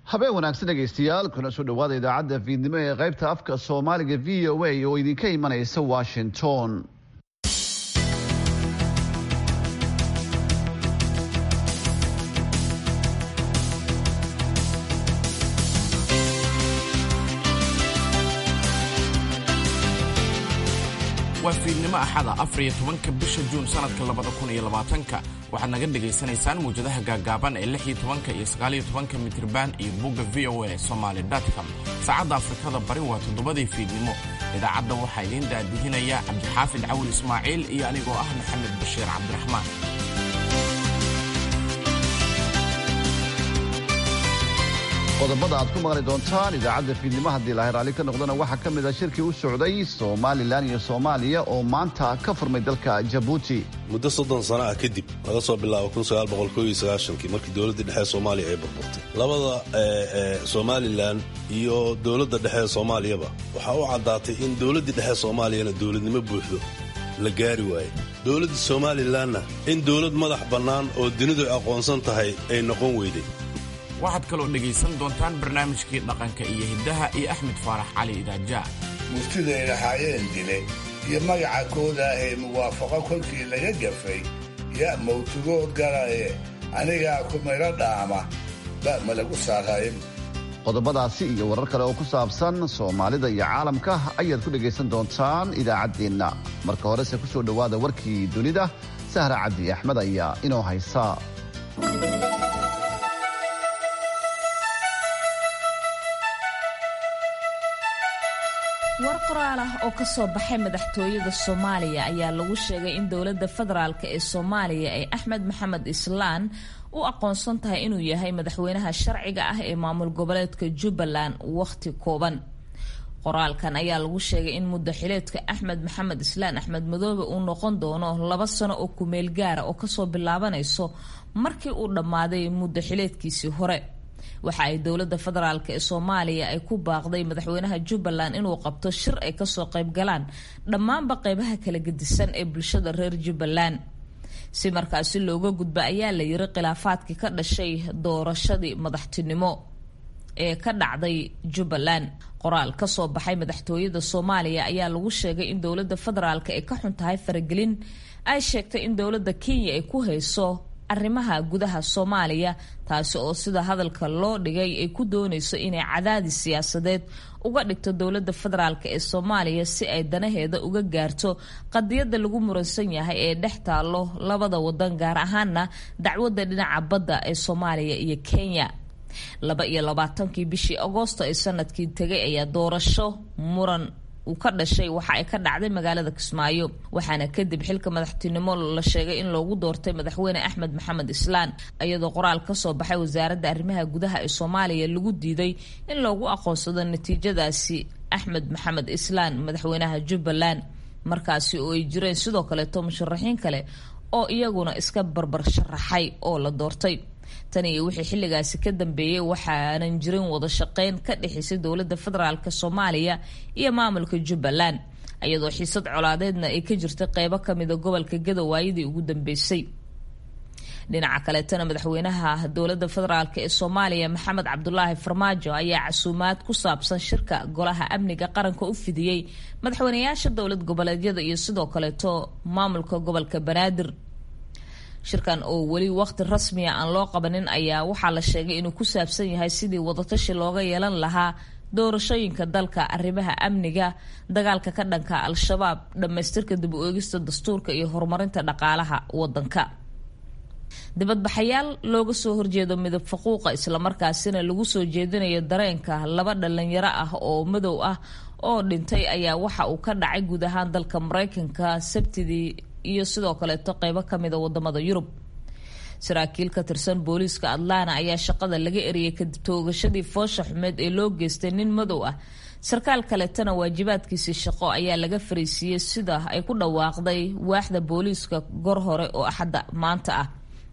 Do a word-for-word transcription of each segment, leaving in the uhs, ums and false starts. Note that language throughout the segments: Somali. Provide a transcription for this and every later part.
habeen wanaagsan dhegaystayaal kuna soo dhawaada idaacadda fiidnimo ee qaybta afka Soomaaliga V O A oo idinka imanaysa Washington. waa fiidnimo axada afar iyo tobanka bisha Juun sanadka labada kun iyo labaatanka waxaad naga dhageysanaysaan muujadaha gaagaaban ee lix iyo tobanka iyo sagaal iyo tobanka mitirban iyo bogga v o a somali dot com. saacadda Afrikada Bari waa toddobadii fiidnimo. idaacadda waxaa idin daadihinaya Cabdixaafid Cawil Ismaaciil iyo anigoo ah Maxamed Bashiir Cabdiraxmaan. qodobada aad ku maqli doontaan idaacadda fiidnimo haddii la heraali ka noqdana waxaa ka mid ah shirkii u socday Somaliland iyo Soomaaliya oo maanta ka furmay dalka Djibouti. muddo soddon sano ah kadib laga soo bilaabo kun sagaal boqol kow iyo sagaashan-kii markii dowladda dhexe Soomaaliya ay burburtay. labada Somaliland iyo dowladda dhexe Soomaaliyaba waxa uu cadaatay in dowladda dhexe Soomaaliyana dowladnimo buuxdo la gaari waayay. dowladda Somalilandna in dowlad madax bannaan oo dunidu aqoonsan tahay ay noqon weyday. waxaad kaloo dhegaysan doontaan barnaamijkii dhaqanka iyo hiddaha iyo Axmed Faarax Cali Idaaja. murtida ay lahaayeen dile iyo magaca kooda ee muwaafaqo kolkii laga gafay yaa mawtugood galaye anigaa ku mayro dhaama ba ma lagu saarayn. qodobadaasi iyo warar kale oo ku saabsan Soomaalida iyo caalamka ayaad ku dhegaysan doontaan idaacaddeenna. marka horese ku soo dhawaada warkii dunida. Sahra Cabdi Axmed ayaa inoo haysa. war qoraal ah oo ka soo baxay madaxtooyada Soomaaliya ayaa lagu sheegay in dowladda federaalka ee Soomaaliya ay Axmed Maxamed Islaan u aqoonsan tahay inuu yahay madaxweynaha sharciga ah ee maamul goboleedka Jubbaland waqti kooban. qoraalkan ayaa lagu sheegay in muddo xileedka Axmed Maxamed Islaan Axmed Madoobe uu noqon doono laba sano oo ku meel gaar ah oo ka soo bilaabanayso markii uu dhammaaday muddo xileedkiisii hore. waxa ay dowladda federaalka ee Soomaaliya ay ku baaqday madaxweynaha Jubbaland inuu qabto shir ay ka soo qayb galaan dhammaanba qaybaha kala gedisan ee bulshada reer Jubbaland si markaasi looga gudbo ayaa la yiri khilaafaadkii ka dhashay doorashadii madaxtinimo ee ka dhacday Jubbaland. qoraal ka soo baxay madaxtooyada Soomaaliya ayaa lagu sheegay in dowladda federaalka ay ka xun tahay faragelin ay sheegtay in dowladda Kenya ay ku hayso arrimaha gudaha Soomaaliya taasi oo sida hadalka loo dhigay ay ku doonayso inay cadaadis siyaasadeed uga dhigto dowladda federaalka ee Soomaaliya si ay danaheeda uga gaarto qadiyada lagu muransan yahay ee dhex taalo labada wadan gaar ahaana dacwadda dhinaca badda ee Soomaaliya iyo Kenya. laba iyo labaatankii bishii Agoosto ee sanadkii tagay ayaa doorasho muran uu ka dhashay waxa ay ka dhacday magaalada Kismaayo waxaana kadib xilka madaxtinimo la sheegay in loogu doortay madaxweyne Axmed Maxamed Islaan iyadoo qoraal ka soo baxay wasaaradda arrimaha gudaha ee Soomaaliya lagu diiday in loogu aqoonsado natiijadaasi Axmed Maxamed Islaan madaxweynaha Jubbaland markaasi oo ay jireen sidoo kale musharaxiin kale oo iyaguna iska barbar sharaxay oo la doortay. tani iyo wixii xilligaasi ka dambeeyay waxaanan jirin wada shaqeyn ka dhaxaysay dowladda federaalka Soomaaliya iyo maamulka Jubbaland iyadoo xiisad colaadeedna ay ka jirtay qaybo kamid ah gobolka Gadowaayadii ugu dambeysay. dhinaca kale tan madaxweynaha dowladda federaalka ee Soomaaliya Maxamed Cabdullaahi Farmaajo ayaa casuumaad ku saabsan shirka golaha amniga qaranka u fidiyay madaxweynayaasha dowlad goboleedyada iyo sidoo kale to maamulka gobolka Banaadir. shirkan oo wali waqti rasmi ah aan loo qabanin ayaa waxaa la sheegay inuu ku saabsan yahay sidii wadatashi looga yeelan lahaa doorashooyinka dalka, arrimaha amniga, dagaalka ka dhanka al-shabaab, dhamaystirka dib u eegista dastuurka iyo horumarinta dhaqaalaha wadanka. dibadbaxayaal looga soo horjeedo midab faquuqa islamarkaasina lagu soo jeedinayo dareenka laba dhalinyaro ah oo madow ah oo dhintay ayaa waxa uu ka dhacay guud ahaan dalka Mareykanka Sabtidii iyo sidoo kale to qaybo kamid ah wadamada Yurub. saraakiil ka tirsan booliiska Atlanta ayaa shaqada laga eriyay kadib toogashadii foosha xumeed ee loo geystay nin madow ah. sarkaal kale tana waajibaadkiisii shaqo ayaa laga fariisiyay sida ay ku dhawaaqday waaxda booliiska gor hore oo axada maanta ah.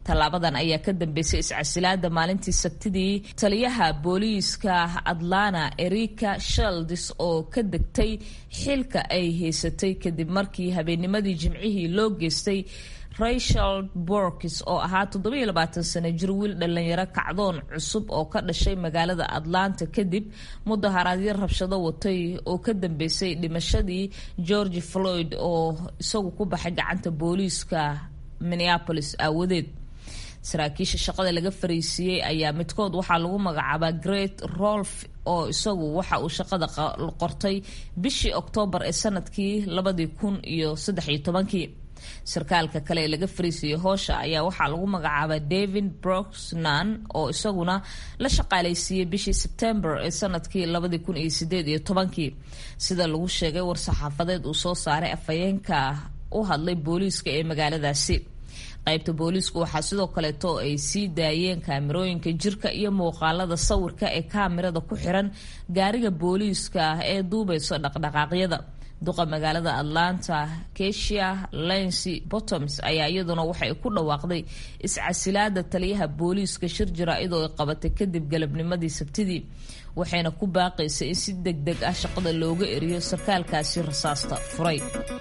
tallaabadan ayaa ka dambeysay iscasilaada maalintii sabtidii taliyaha booliiska Atlanta Erika Shelds oo ka degtay xilka ay haysatay kadib markii habeennimadii Jimcihii loo geystay Rachel Borkis oo ahaa toddoba iyo labaatan sano jir wiil dhalinyaro kacdoon cusub oo ka dhashay magaalada Atlanta kadib mudaharaadyo rabshado watay oo ka dambeysay dhimashadii George Floyd oo isagu ku baxay gacanta booliiska Minneapolis aawadeed. saraakiisha shaqada laga fariisiyay ayaa midkood waxaa lagu magacaabaa Great Rolf oo isagu waxa uu shaqada qortay bishii Oktoobar ee sanadkii labadii kun iyo saddex iyo tobankii. sarkaalka kale ee laga fariisiyay hoosha ayaa waxaa lagu magacaabaa David Brosnan oo isaguna la shaqaaleysiiyay bishii September ee sanadkii labadii kun iyo siddeed iyo tobankii. sida lagu sheegay war-saxaafadeed uu soo saaray afhayeenka u hadlay booliiska ee magaaladaasi. qaybta booliisku waxaa sidoo kaleeto ay sii daayeen kaamirooyinka jirka iyo muuqaalada sawirka ee kaamirada ku xiran gaariga booliiska ee duubayso dhaqdhaqaaqyada. duqa magaalada Atlanta Keisha Lance Bottoms ayaa iyaduna waxay ku dhawaaqday iscasilaada taliyaha booliiska shir jaraa'id oo ay qabatay kadib galabnimadii Sabtidii, waxayna ku baaqaysay in si degdeg ah shaqada looga eriyo sarkaalkaasi rasaasta furay.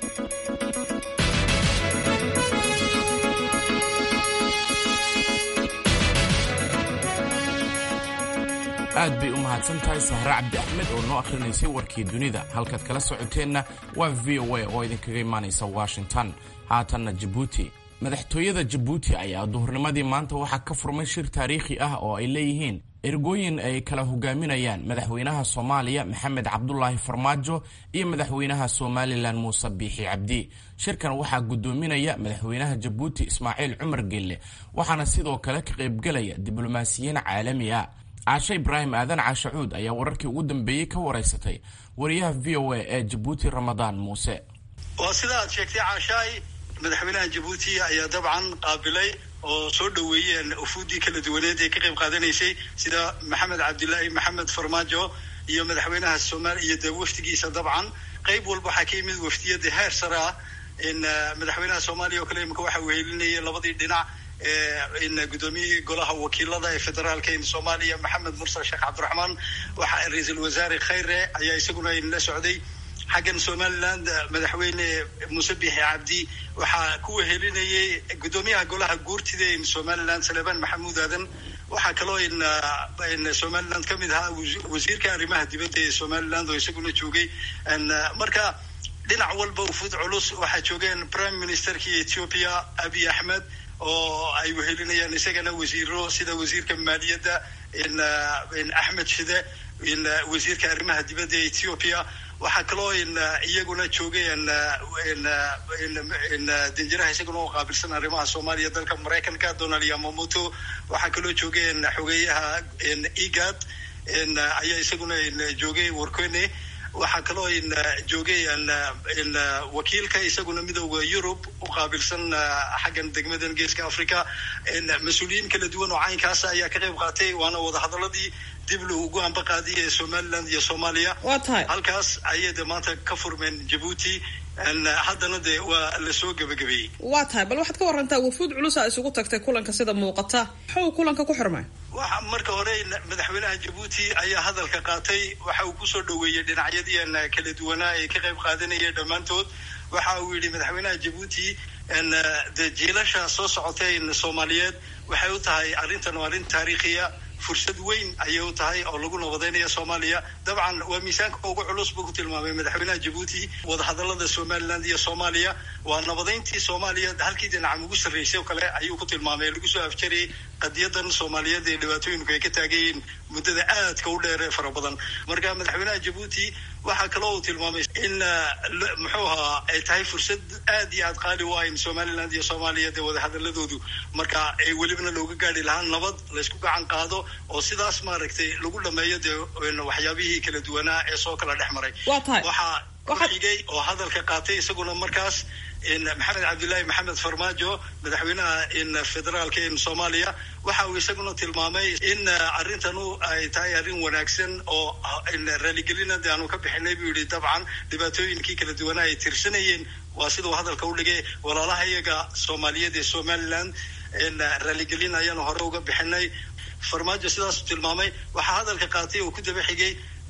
aad bay u mahadsan tahay Sahra Cabdi Axmed oo noo akhrinaysay warkii dunida. halkaad kala socoteenna waa V O A oo idinkaga imaanaysa Washington. haatanna Djibouti. madaxtooyada Djibouti ayaa duhurnimadii maanta waxaa ka furmay shir taariikhi ah oo ay leeyihiin ergooyin ay kala hogaaminayaan madaxweynaha Soomaaliya Maxamed Cabdullaahi Farmaajo iyo madaxweynaha Somaliland Muuse Biixi Cabdi. shirkan waxaa gudoominaya madaxweynaha Djibouti Ismaaciil Cumar Gelle, waxaana sidoo kale ka qaybgalaya diblomaasiyiin caalami ah. Caasha Ibraahim Aadan Caashacuud ayaa wararkii ugu dambeeyay ka wareysatay wariyaha V O A ee Djibouti Ramadaan Muuse. waa sida aad sheegtay Caashay, madaxweynaha Djibouti ayaa dabcan qaabilay oo soo dhaweeyeen ufuudii kala duwaneed ee ka qayb qaadanaysay sida Maxamed Cabdullaahi Maxamed Farmaajo iyo madaxweynaha Soomaaliya iyo wafdigiisa. dabcan qayb walba waxaa ka yimid wafdiyada heer sare ah in madaxweynaha Soomaaliya oo kale imika waxa uu helinayay labadii dhinac in gudoomiyaha golaha wakiilada ee federaalka ee Soomaaliya Maxamed Mursal Sheekh Cabdiraxmaan, waxa ra'iisul wasaare Khayre ayaa isaguna la socday. xaggan Somaliland madaxweyne Muuse Biixi Cabdi waxa ku helinayay gudoomiyaha golaha guurtida ee Somaliland Salebaan Maxamuud Aadan. waxa kaloo in in Somaliland kamid ahaa wasiirka arrimaha dibadda ee Somaliland oo isaguna joogay. marka dhinac walba ufuud culus waxa joogeen Prime Ministerka Ethiopia Abiy Ahmed oo ay wehelinayaan isagana wasiiro sida wasiirka maaliyadda in in Ahmed Shide, in wasiirka arrimaha dibadda ee Ethiopia. waxa kaloo in iyaguna joogeen in in danjiraha isaguna oo qaabilsan arrimaha Soomaaliya dalka Mareykanka Donald Yamamoto. waxa kaloo joogeen xogeyaha in IGAD in ayaa isaguna in joogay Warkone. waxa kaloo in joogay in wakiilka isaguna midowga Yurub u qaabilsan xaggan degmadan Geeska Afrika. in mas'uuliyiin kala duwan oo caynkaas ayaa ka qayb qaatay, waana wada hadaladii dib loogu ambaqaadiyay Somaliland iyo Soomaaliya. halkaas ayay maanta ka furmeen Djibouti, haddana de waa la soo gabagabeeyey. waa tahay bal waxaad ka warantaa wafuud culus ah isugu tagtay kulanka sida muuqata. wuxuu kulanka ku xirmay waxa marka hore madaxweynaha Djibouti ayaa hadalka qaatay. waxa uu ku soo dhaweeyay dhinacyadii kala duwanaa ee ka qayb qaadanaya dhammaantood. waxa uu yidhi madaxweynaha Djibouti in de jiilasha soo socotay in Soomaaliyeed waxay u tahay arrintan waa arrin taariikhiya, fursad weyn ayay u tahay oo lagu nabadaynayo Soomaaliya. dabcan waa miisaanka ugu culus buu ku tilmaamay madaxweynaha Djibouti wada hadalada Somaliland iyo Soomaaliya. waa nabadeyntii Soomaaliya halkii dhinaca ugu sarreysay oo kale ayuu ku tilmaamay lagu soo afjaray qadiyadan Soomaaliyeed ee dhibaatooyinku ay ka taagayeen muddada aadka u dheer ee fara badan. marka madaxweynaha Djibouti waxa kaloo uu tilmaamay in muxuu ahaa ay tahay fursad aad iyo aad qaali u ah in Somaliland iyo Soomaaliya wada hadaladoodu marka ay welibna looga gaari lahaan nabad la isku gacan qaado oo sidaas maaragtay lagu dhameeyo de waxyaabihii kala duwanaa ee soo kala dhex maray. waxa ku xigay oo hadalka qaatay isaguna markaas in Maxamed Cabdullaahi Maxamed Farmaajo madaxweynaha in federaalka ee Soomaaliya. waxa uu isaguna tilmaamay in arrintan ay tahay arrin wanaagsan oo in raaligelinada aanu ka bixinay buu yidhi. dabcan dhibaatooyinkii kala duwanaa ay tirsanayeen waa sidoo hadalka u dhigay walaalaha iyaga Soomaaliyeed ee Somaliland raaligelin ayaanu hore uga bixinay. farmaajo sidaasu tilmaamay. waxaa hadalka qaatay oo ku daba xigay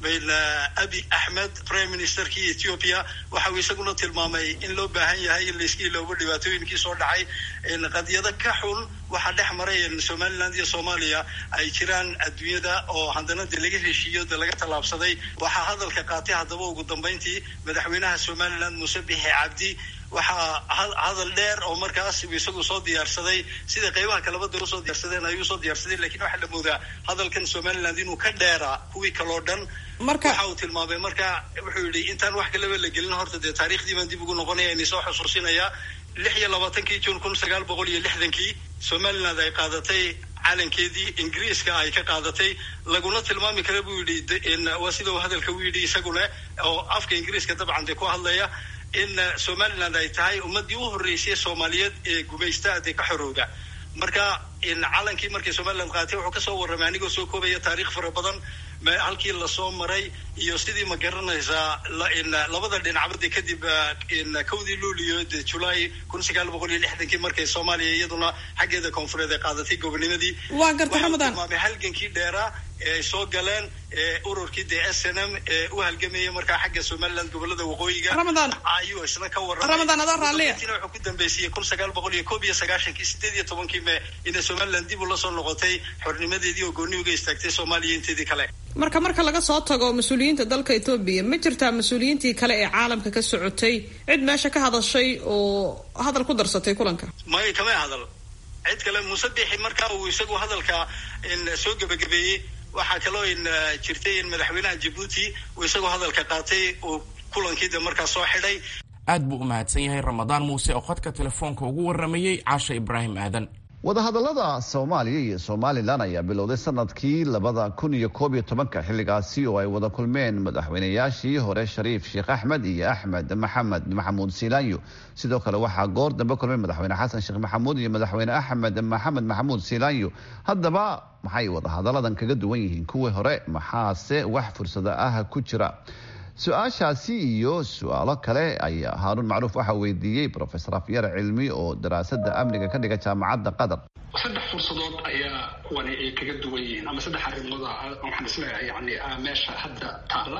abi axmed prime ministerkii ethiopia. waxa uu isaguna tilmaamay in loo baahan yahay in layska iloobo dhibaatooyinkii soo dhacay. qadiyado ka xun waxaa dhex maray somaliland iyo soomaaliya ay jiraan adduunyada oo haddana de laga heshiiyo de laga tallaabsaday. waxaa hadalka qaatay haddaba ugu dambayntii madaxweynaha somaliland muuse bixi cabdi. waxaa hadal dheer oo markaas isagu soo diyaarsaday sida qaybaha kaleba dee usoo diyaarsadeen ayuu soo diyaarsaday, lakiin waxaa la moodaa hadalkan somaliland inuu ka dheeraa kuwii kaloo dhan. marka waxa uu tilmaamay marka wuxuu yidhi intaan wax kaleba la gelin horta dee taariikhdii baan dib ugu noqonaya ini soo xusuusinayaa lix iyo labaatankii juun kun sagaal boqol iyo lixdankii somaliland ay qaadatay calankeedii ingiriiska ay ka qaadatay. laguna tilmaami kara buu yidhi waa sida uu hadalka u yidhi isaguna oo afka ingiriiska dabcan dee ku hadlaya in somaliland ay tahay ummadii u horreysay soomaaliyeed ee gumaysta dee ka xorowda. marka calankii markii somaliland qaatay wuxuu kasoo warramay anigoo soo koobaya taariikh fara badan halkii lasoo maray iyo sidii ma garanaysaa labada dhinacbade kadib kowdii luulio de julaay kun sagaal boqol iyo lixdankii markay soomaaliya iyaduna xaggeeda koonfureed ay qaadatay gobonimadii. waa garta ramadan tilmaamay halgankii dheeraa ee ay soo galeen ururkii de s n m ee u halgamayay markaa xagga somaliland gobolada waqooyiga. ramadan ayuu isna ka warramay. ramadan adaa raalliya wuxuu ku dambeysiyey kun sagaal boqol iyo koob iyo sagaashankii sideed iyo tobankii me inay somaliland dib ula soo noqotay xornimadeedii oo gooni uga istaagtay soomaaliya inteedii kale. marka marka laga soo tago mas-uuliyiinta dalka etoobiya ma jirtaa mas-uuliyiintii kale ee caalamka ka socotay cid meesha ka hadashay oo hadal ku darsatay kulanka? may kama hadal cid kale. muuse bixi markaa uu isagu hadalka soo gebagabeeyey. waxaa kaloo jirtay in madaxweynaha jabuuti uu isagoo hadalka qaatay uu kulankiida markaa soo xidhay. aad buu u mahadsan yahay ramadaan muuse oo khadka telefoonka ugu warramayey caasha ibraahim aadan. wadahadallada soomaaliya iyo somalilan ayaa bilowday sanadkii labada kun iyo koob iyo tobanka xilligaasi oo ay wada kulmeen madaxweynayaashii hore shariif sheekh axmed iyo axmed maxamed maxamuud siilaanyo. sidoo kale waxaa goor dambe kulmay madaxweyne xasan sheekh maxamuud iyo madaxweyne axmed maxamed maxamuud siilaanyo. haddaba maxay wadahadalladan kaga duwan yihiin kuwii hore? maxaase wax fursada ah ku jira? su-aashaasi iyo su-aalo kale ayaa haaruun macruuf waxaa weydiiyey profesor afyar cilmi oo daraasada amniga ka dhiga jaamacadda qatar. saddex fursadood ayaa kuwani ay kaga duwan yihiin ama saddex arrimood waxaan isleeyahay yani meesha hadda taala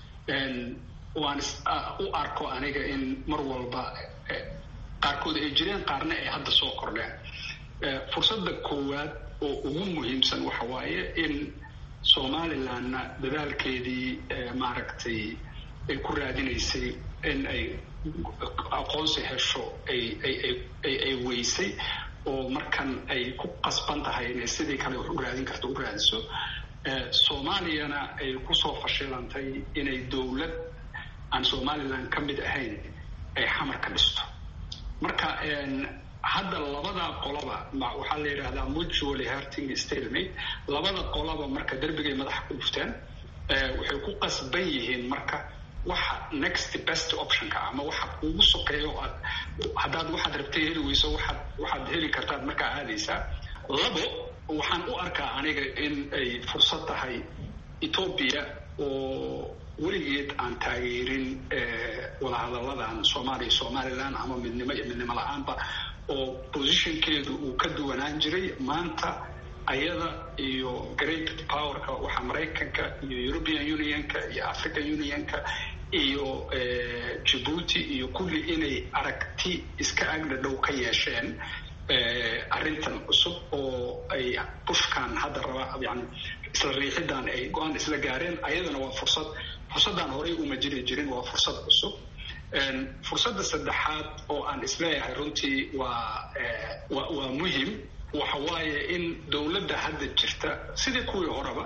waan u arko aniga in mar walba qaarkood ay jireen qaarna ay hadda soo kordheen. fursadda koowaad oo ugu muhiimsan waxa waaye in somalilandna dadaalkeedii maaragtay ay ku raadinaysay in ay aqoonsi hesho ay ay ay ay weysay oo markan ay ku qasban tahay inay sidii kale wax u raadin karto u raadiso. soomaaliyana ay kusoo fashilantay inay dowlad aan somaliland ka mid ahayn ay xamar ka dhisto. marka hadda labada qolaba waxaa la yidhaahdaa mutually hurting stalemate. labada qolaba marka derbigay madaxa ku dhufteen waxay ku qasban yihiin marka waxa next best optionka ama waxa kugu soqeeyo aad haddaad waxaad rabtay heli weyso waxaad waxaad heli kartaad markaa aadaysaa. labo waxaan u arkaa aniga in ay fursad tahay ethiopia oo weligeed aan taageerin wadahadalladan soomaaliya somaliland ama midnimo iyo midnimo la-aanba oo positionkeedu uu ka duwanaan jiray. maanta ayada iyo great powerka waxaa maraykanka iyo european unionka iyo african unionka iyo jabuuti iyo kulli inay aragti iska agdhadhow ka yeesheen arrintan cusub oo ay bushkan hadda raba yani isla riixidan ay go-aan isla gaareen. ayadana waa fursad fursaddan horey uma jiri jirin, waa fursad cusub. fursadda saddexaad oo aan isleeyahay runtii waa waa waa muhim waxa waaye in dowladda hadda jirta sidii kuwii horeba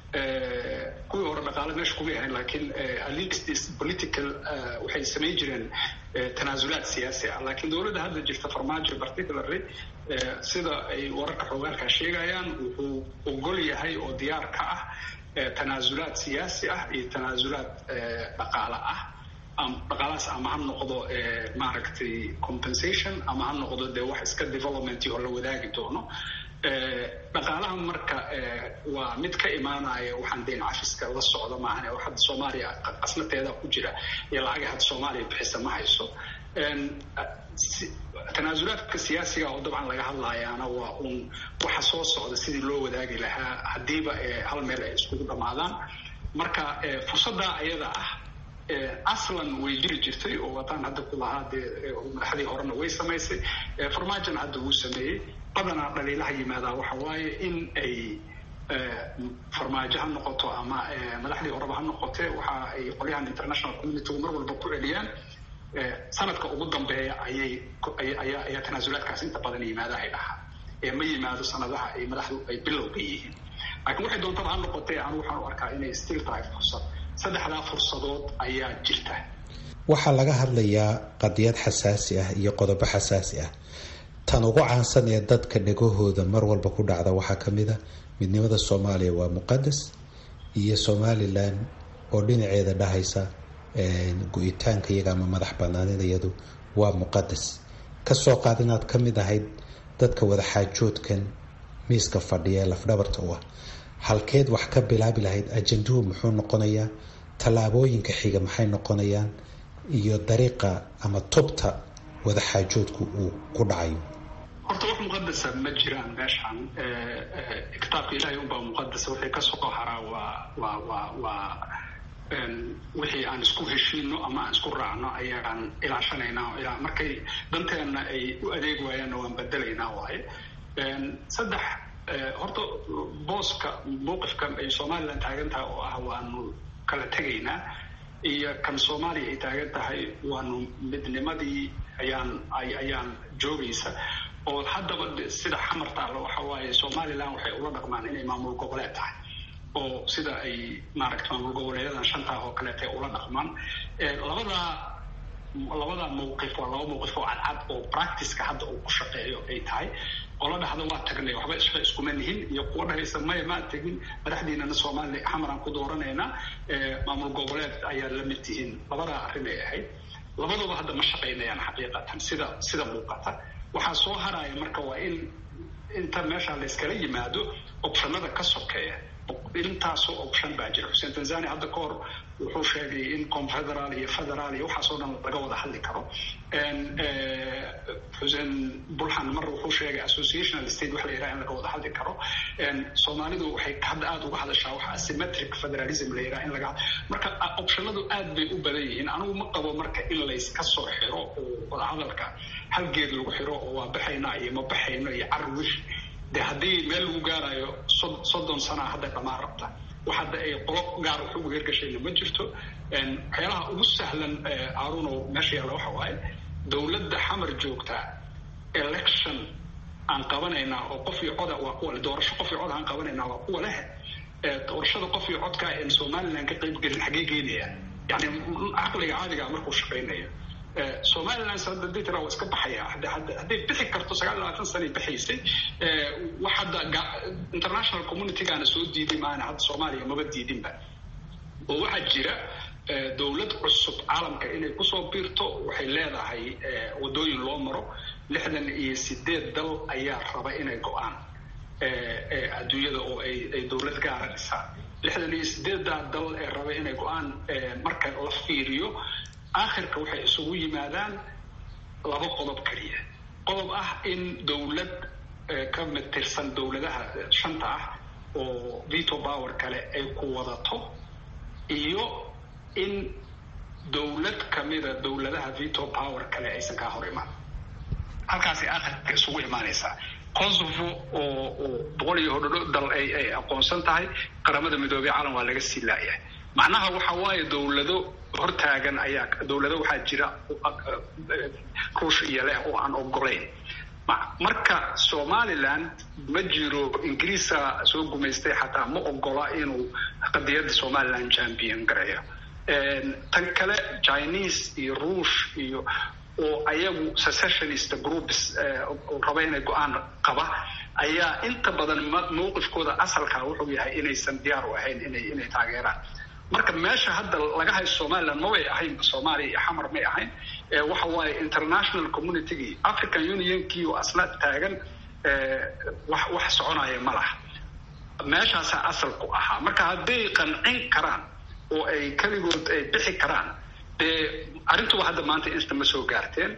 kuwii hore dhaqaale meesha kuma ahayn laakiin at least is political waxay samayn jireen tanaasulaad siyaasi ah. laakiin dowladda hadda jirta farmaajo particularly sida ay wararka xoogaalkaa sheegayaan wuxuu ogol yahay oo diyaar ka ah tanaasulaad siyaasi ah iyo tanaasulaad dhaqaale ah. dhaqaalahaas ama ha noqdo maaragtay compensation ama ha noqdo dee wax iska development oo la wadaagi doono. dhaqaalaha marka waa mid ka imaanaya waxaan deyn cafiska la socda maahan oo hadda soomaaliya qasnateeda ku jira iyo lacagay hadda soomaaliya bixisa ma hayso. tanaasulaadka siyaasiga oo dabcan laga hadlayaana waa un waxa soo socda sidii loo wadaagi lahaa haddiiba hal meel ay iskugu dhammaadaan. marka fursadda ayada ah aslan way jiri jirtay oo wataan hadda ku lahaa dee madaxdii horena way samaysay, farmaajona hadda wuu sameeyey. badanaa dhaliilaha yimaadaa waxa waaye in ay farmaajo ha noqoto ama madaxdii horeba ha noqotee waxa ay qolyahan international communitygu mar walba ku celiyaan sanadka ugu dambeeya ayay ayaa ayaa tanaasulaadkaas inta badan yimaada ay dhahaa ee ma yimaado sanadaha ay madaxdu ay bilowga yihiin. laakiin waxay doontaba ha noqotee anu waxaan u arkaa inay still tahay fursad. saddexdaa fursadood ayaa jirta. waxaa laga hadlayaa qadiyad xasaasi ah iyo qodobo xasaasi ah. tan ugu caansan ee dadka dhegahooda mar walba ku dhacda waxaa ka mid a midnimada soomaaliya waa muqadas iyo somalilan oo dhinaceeda dhahaysa go-itaanka iyaga ama madax banaanida iyadu waa muqadas. kasoo qaad inaad ka mid ahayd dadka wadaxaajoodkan miiska fadhiya ee lafdhabarta u ah, halkeed wax ka bilaabi lahayd? ajanduhu muxuu noqonayaa? tallaabooyinka xiga maxay noqonayaan? iyo dariiqa ama tubta wadaxaajoodku uu ku dhacayo. horta wax muqadasa ma jiraan meeshaan. kitaabka ilaahay unbaa muqadasa. wixii ka soo haraa waa waa waa waa wixii aan isku heshiino ama aan isku raacno ayaan ilaashanaynaa. ilaa markay danteenna ay u adeeg waayaanna waan bedelaynaa waaye. saddex horta booska mowqifka ay somalilan taagan tahay oo ah waanu kala tegaynaa iyo kan soomaaliya ay taagan tahay waanu midnimadii ayaan ayaan joogaysa. oo haddaba sida xamar taalla waxa waaye somalilan waxay ula dhaqmaan inay maamul goboleed tahay oo sida ay maaragta maamul goboleedadan shantaa oo kaleeta ay ula dhaqmaan. labadaa labadaa mawqif waa laba mawqif oo cadcad oo practiceka hadda uu ku shaqeeyo ay tahay. qola dhahda waa tagnay waxba isha iskuma nihin iyo kuwa dhahaysa maya maa tegin madaxdiinana soomaaliya xamaraan ku dooranaynaa maamul goboleed ayaa la mid tihiin. labadaa arrin ay ahayd. labaduba hadda ma shaqaynayaan xaqiiqatan sida sida muuqata. waxaa soo haraya marka waa in inta meesha la iskala yimaado optionada ka sokeeya. intaasoo option baa jira. xuseen tanzania hadda ka hor wuxuu sheegay in confederaal iyo federaal iyo waxaasoo dhan laga wada hadli karo. xuseen bulxan mar wuxuu sheegay associational state wax la yidhaha in laga wada hadli karo. soomaalidu waxay hadda aada uga hadashaa waxa asymmetric federalism la yidhaha in laga marka optionadu aad bay u badan yihiin. anigu ma qabo marka in layska soo xiro oo wadahadalka hal geed lagu xiro oo waa baxaynaa iyo ma baxayno iyo carwish de haddii meel lagu gaarayo soddon sanaa hadda dhamaan rabta wax hadda ay qolo gaar wax ugu hirgashayna ma jirto. waxyaalaha ugu sahlan aaruno meesha yaalla waxa waaye dowladda xamar joogtaa election aan qabanaynaa oo qof iyo coda waa kuwa leh. doorasho qof iyo cod aan qabanaynaa waa kuwa leh. doorashada qof iyo codka en somalilan ka qayb gelin xaggee geenaya yani caqliga caadiga markuu shaqaynayo. somalilan sanada ditra waa iska baxaya hadday bixi karto sagaal iyo labaatan sanay baxaysay. wax hadda international communitygaana soo diiday maana hadda soomaaliya maba diidinba. oo waxaa jira dowlad cusub caalamka inay kusoo biirto waxay leedahay wadooyin loo maro. lixdan iyo sideed dal ayaa raba inay go-aan adduunyada oo ay dowlad gaara dhisaan. lixdan iyo sideeddaa dal ee raba inay go-aan marka la fiiriyo aakhirka waxay isugu yimaadaan laba qodob keliya. qodob ah in dowlad ka mid tirsan dowladaha shanta ah oo veto power kale ay ku wadato iyo in dowlad kamida dowladaha veto power kale aysan kaa hor imaan. halkaasay aakhirka isugu imaanaysaa. kosovo oo oo boqol iyo hodhodho dal ay ay aqoonsan tahay qaramada midoobay caalam waa laga sii laayahay. macnaha waxa waaye dowlado hortaagan ayaa dowlado waxaa jira ruush iyo leh oo aan ogolayn. marka somaliland ma jiro ingiriisa soo gumaystay xataa ma ogola inuu qadiyadda somaliland champion gareeyo. tan kale chinese iyo ruush iyo oo ayagu secessionist groups raba inay go-aan qaba ayaa inta badan mowqifkooda asalka wuxuu yahay inaysan diyaar u ahayn inay inay taageeraan. marka meesha hadda laga hayo somaliland ma way ahayn soomaaliya iyo xamar may ahayn. waxa waaye international communitygii african unionkii oo asla taagan wax wax soconaya ma laha. meeshaasaa asalku ahaa. marka hadday qancin karaan oo ay keligood ay bixi karaan dee arrintuba hadda maanta insta ma soo gaarteen.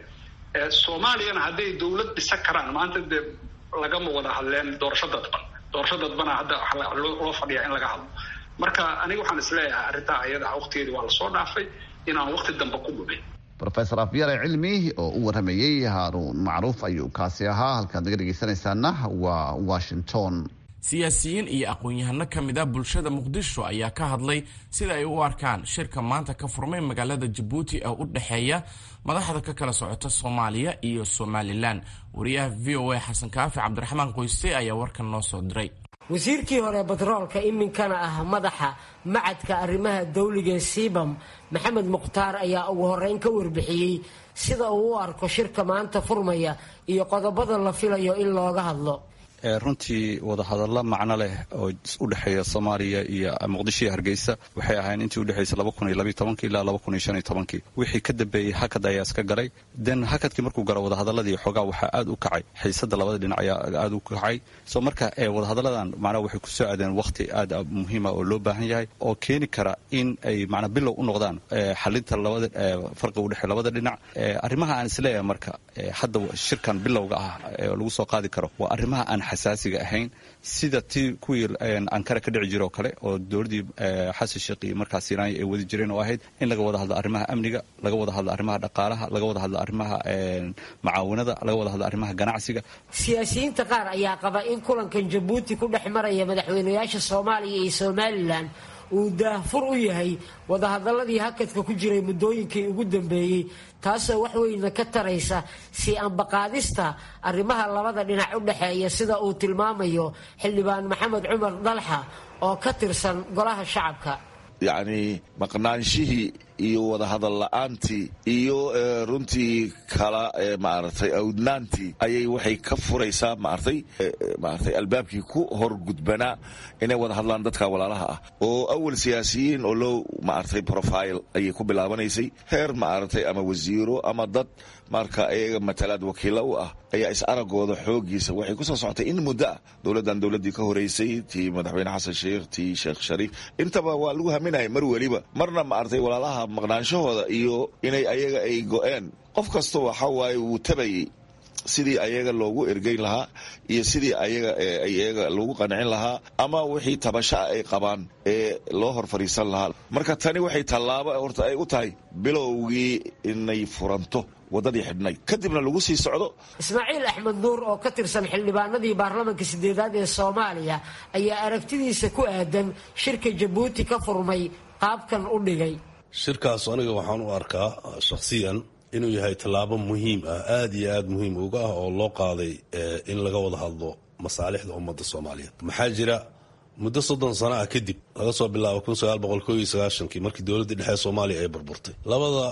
soomaaliyana hadday dawlad dhisa karaan maanta dee lagama wada hadleen doorasho dadban doorasho dadbana hadda loo fadhiyaa in laga hadlo marka aniga waxaan isleeyahay arrintaa ayada waqtigeedii waa lasoo dhaafay inaan waqti dambe ku dhubin rofesor afyare cilmi oo u waramayey haaruun macruuf ayuu kaasi ahaa halkaad naga dhegaysanaysaana waa washington. siyaasiyiin iyo aqoon-yahano ka mid ah bulshada muqdisho ayaa ka hadlay sida ay u arkaan shirka maanta ka furmay magaalada jabuuti ee u dhexeeya madaxda ka kala socota soomaaliya iyo somalilan. wariyaha v o a xasan kaafi cabdiraxmaan qoyste ayaa warkan noo soo diray. wasiirkii hore batroolka iminkana ah madaxa macadka arrimaha dawliga ee siibam maxamed mukhtaar ayaa ugu horeyn ka warbixiyey sida uu u arko shirka maanta furmaya iyo qodobada la filayo in looga hadlo. runtii wadahadalla macno leh oo u dhexeeya soomaaliya iyo muqdisho iyo hargeysa waxay ahayn intii u dhexeysay laba kun iyo labiyo tobankii ilaa laba kun iyo shan iyo tobankii wixii ka dambeeyey hakad ayaa iska garay den hakadkii markuu garo wadahadaladii xoogaa waxaa aad u kacay xiisada labada dhinac ayaa aad u kacay soo marka wadahadalladan macnaha waxay kusoo aadeen waqti aad muhiima oo loo baahan yahay oo keeni kara in ay macnaa bilow u noqdaan xalinta labada farqiga u dhexeeya labada dhinac arrimaha aan isleeyahay marka hadda shirkan bilowga ah ee lagu soo qaadi karo waa arrimaha aan xasaasiga ahayn sida tii kuwii ankara ka dhici jira oo kale oo dowladdii xasan sheekh iyo markaas iiraan ay wadi jireen oo ahayd in laga wada hadlo arrimaha amniga laga wada hadlo arrimaha dhaqaalaha laga wada hadlo arrimaha macaawanada laga wada hadlo arrimaha ganacsiga. siyaasiyiinta qaar ayaa qaba in kulankan jabuuti ku dhex maraya madaxweynayaasha soomaaliya iyo somalilan uu daahfur u yahay wadahadaladii hakadka ku jiray muddooyinkii ugu dambeeyey taasoo wax weyna ka taraysa si ambaqaadista arrimaha labada dhinac u dhexeeya sida uu tilmaamayo xildhibaan maxamed cumar dalxa oo ka tirsan golaha shacabka. yacni maqnaanshihii iyo wadahadal la-aantii iyo runtii kala maaragtay awdnaantii ayay waxay ka furaysaa maaragtay maaragtay albaabkii ku horgudbanaa inay wada hadlaan dadka walaalaha ah oo awal siyaasiyiin oo loo maaragtay profile ayay ku bilaabanaysay heer maaragtay ama wasiiro ama dad marka ayaga matalaad wakiilo u ah ayaa is aragooda xoogiisa waxay ku soo socotay in muddo ah dowladdan dowladdii ka horeysay tii madaxweyne xasan sheekh tii sheekh shariif intaba waa lagu haminaya mar weliba marna maaragtay walaalaha maqnaanshahooda iyo inay ayaga ay go-een qof kasta waxa waaye wuu tabayay sidii ayaga loogu ergeyn lahaa iyo sidii ayaga ayaga loogu qancin lahaa ama wixii tabashaa ay qabaan ee loo hor fadhiisan lahaa marka tani waxay tallaabo horta ay u tahay bilowgii inay furanto waddadii xidhnayd kadibna lagu sii socdo. ismaaciil axmed nuur oo ka tirsan xildhibaanadii baarlamanka sideedaad ee soomaaliya ayaa aragtidiisa ku aadan shirka jabuuti ka furmay qaabkan u dhigay. shirkaas aniga waxaan u arkaa shakhsiyan inuu yahay tallaabo muhiim ah aad iyo aad muhiim uga ah oo loo qaaday in laga wada hadlo masaalixda ummadda soomaaliyeed. maxaa jira muddo soddon sano ah kadib laga soo bilaabo kun sagaal boqol koo iyo sagaashankii markii dowladda dhexe soomaaliya ay burburtay labada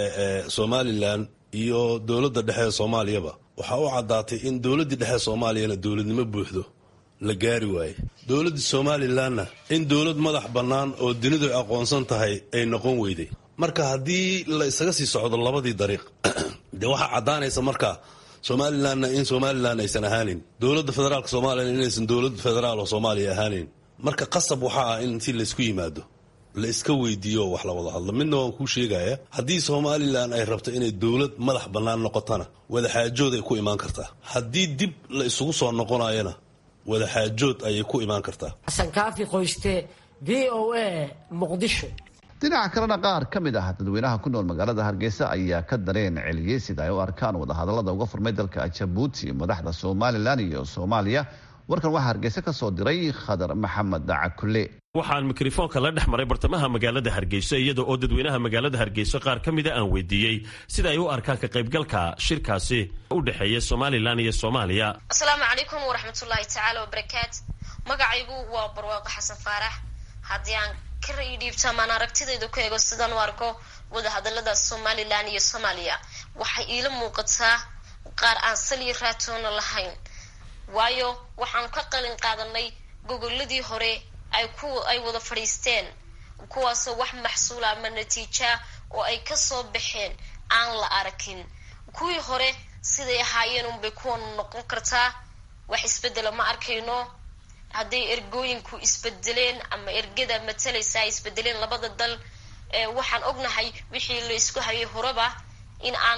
somalilan iyo dowladda dhexe soomaaliyaba waxaa u caddaatay in dowladdii dhexe soomaaliyana dowladnimo buuxdo la gaari waaye dowladda somalilanna in dowlad madax bannaan oo dunidu ay aqoonsan tahay ay noqon weyday. marka haddii la isaga sii socdo labadii dariiq dee waxaa caddaanaysa marka somalilanna in somalilan aysan ahaanin dowladda federaalka soomaliya inaysan dowlad federaal oo soomaaliya ahaanin. marka qasab waxaa ah in si laysku yimaado la iska weydiiyo wax la wada hadlo. midna waan kuu sheegaya haddii somalilan ay rabto inay dowlad madax bannaan noqotana wadaxaajood ay ku imaan kartaa haddii dib la isugu soo noqonayana wadaxaajood ayay ku imaan kartaa. xasan kaafi qoyste v o a muqdisho. dhinaca kalena qaar ka mid ah dadweynaha ku nool magaalada hargeysa ayaa ka dareen celiyey sida ay u arkaan wadahadallada uga furmay dalka jabuuti madaxda somalilan iyo soomaaliya. warkan waxaa hargeysa ka soo diray khadar maxamed dacakule. waxaan mikrofoonka la dhex maray bartamaha magaalada hargeysa iyada oo dadweynaha magaalada hargeysa qaar ka mida aan weydiiyey sida ay u arkaan ka qaybgalka shirkaasi u dhexeeya somalilan iyo soomaaliya. asalaamu calaykum waraxmatullaahi tacaala wabarakaatu. magacaygu waa barwaaqo xasan faarax. haddii aan ka ra'yi dhiibto amaan aragtidayda ku eego sidaan u arko wadahadalada somalilan iyo soomaaliya waxay iila muuqataa qaar aan saliyo raatoona lahayn waayo waxaan ka qalin qaadanay gogoladii hore ay ku ay wada fadhiisteen kuwaasoo wax maxsuula ama natiija oo ay kasoo baxeen aan la arkin. kuwii hore siday ahaayeen unbay kuwan noqon kartaa wax isbedela ma arkayno. hadday ergooyinku isbedeleen ama ergada matalaysa ay isbedeleen labada dal waxaan ognahay wixii la isku hayay horeba in aan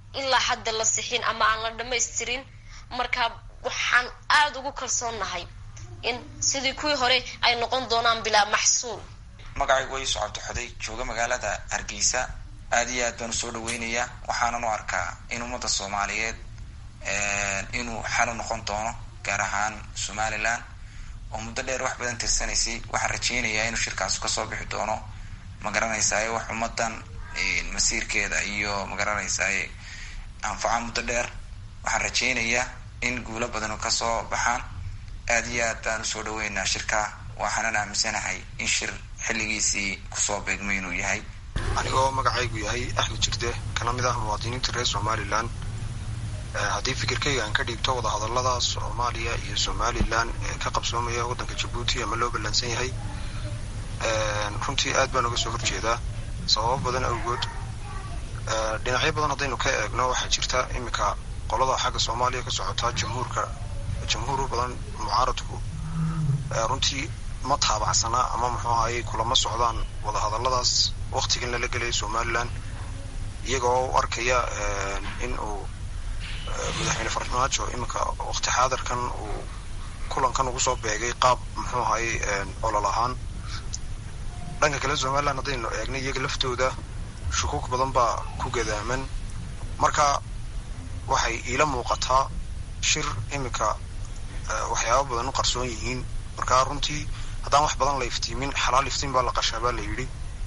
ilaa hadda la sixin ama aan la dhamaystirin. marka waxaan aada ugu kalsoonnahay in sidii kuwii hore ay noqon doonaan bilaa maxsuul. magacaygu way socobto xoday jooga magaalada Hargeysa. aad iyo aad baan usoo dhaweynayaa. waxaanan u arkaa in ummadda Soomaaliyeed inuu xal u noqon doono gaar ahaan Somaliland oo muddo dheer wax badan tirsanaysay. waxaan rajeynayaa inuu shirkaas kasoo bixi doono magaranaysaa wax ummadan masiirkeeda iyo magaranaysaa anfaca muddo dheer. waxaan rajeynayaa in guulo badan kasoo baxaan. aad iyo aad baan usoo dhaweynaa shirka. waxaanan aaminsanahay in shir xilligiisii kusoo beegmay inuu yahay. anigoo magacaygu yahay Axmed Jirde kana mid ah muwaadiniinta reer Somaliland. haddii fikirkayga aan ka dhiibto wadahadallada Soomaaliya iyo Somaliland ee ka qabsoomaya waddanka Djibouti ama loo ballansan yahay runtii aad baan uga soo horjeedaa sababo badan awgood. dhinacyo badan haddaynu ka eegno waxaa jirta iminka qolada xagga Soomaaliya ka socota jamhuurka jamhuur badan mucaaradku runtii ma taabacsana ama muxuu ahaayey kulama socdaan wadahadalladaas waqtigan lala gelaya Somaliland iyagoo u arkaya in uu madaxweyne Farmaajo iminka waqti xaadirkan uu kulankan ugu soo beegay qaab muxuu ahaayey olol ahaan. dhanka kale Somaliland haddaynu eegno iyaga laftooda shukuuk badan baa ku gadaaman. marka waxay iila muuqataa shir iminka waxyaabo badan u qarsoon yihiin. marka runtii haddaan wax badan la iftiimin xalaal iftiin baa la qashaa baa la yidhi.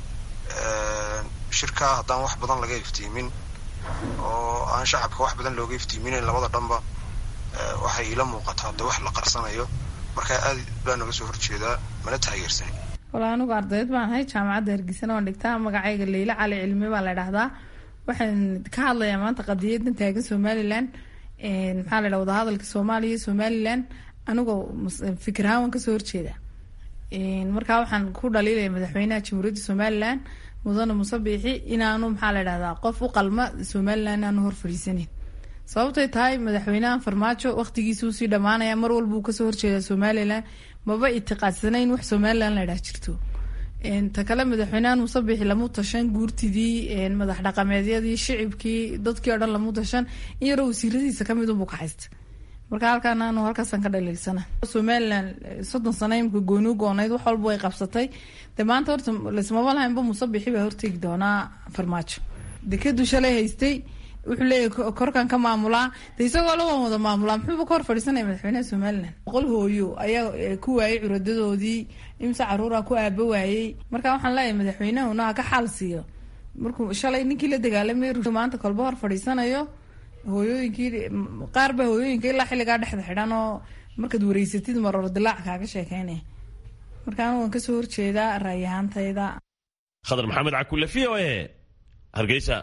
shirka haddaan wax badan laga iftiimin oo aan shacabka wax badan looga iftiiminayn labada dhanba waxay ila muuqataa de wax la qarsanayo. marka aad baan uga soo horjeedaa mana taageersanin. walaa anigu ardayd baan ahay jaamacadda Hargeysa oo dhigtaa. magacayga Leyla Cali Cilmi baa la dhahdaa. waxaan ka hadlayaa maanta qadiyaddan taagan Somaliland. maxaa la dhahdaa hadalka Soomaaliya Somaliland anigoo fikir ahaan ka soo horjeeda. marka waxaan ku dhaliilay madaxweynaha Jamhuuriyadda Somaliland mudane Muuse Biixi inaanu maxaa la dhahdaa qof u qalma Somaliland aanu hor fariisanin. sababtay tahay madaxweynaha Farmaajo waqtigiisa uu sii dhamaanaya mar walba uu ka soo horjeeda Somaliland maba itiqaadsanayn wax Somaliland la dhaha jirto. inta kale madaxweynaha Muuse Biixi lamu tashan guurtidii madax dhaqameedyadii shicibkii dadkii oo dhan lamu tashan iyo wasiiradiisa kamid u buuqaysta. marka halkaan aanu halkaasan ka dhaliilsana Somaliland soddon sano imka gooni goonayd wax walba way qabsatay. de maanta horta lismaba lahaynba Muuse Biixi baa horteegi doonaa Farmaajo. dekedu shalay haystay wuxuu leeyahay korkan ka maamulaa de isagoo la wada maamulaa muxuu ka hor fadhiisanaya madaxweynaha Somaliland. boqol hooyo ayaa ku waayay curadadoodii imsa caruura ku aaba waayay. marka waxaan leeyahay madaxweynahuna ka xal siiyo markuu shalay ninkii la dagaalamay maanta kolba hor fadhiisanayo. hooyooyinkii qaar ba hooyooyinka ilaa xilligaa dhexda xidhan oo markaad wareysatid maror dilaac kaaga sheekeynaya. marka anigu waan kasoo horjeedaa ra'yahaantayda. khadar maxamed cakulle v o a Hargeysa.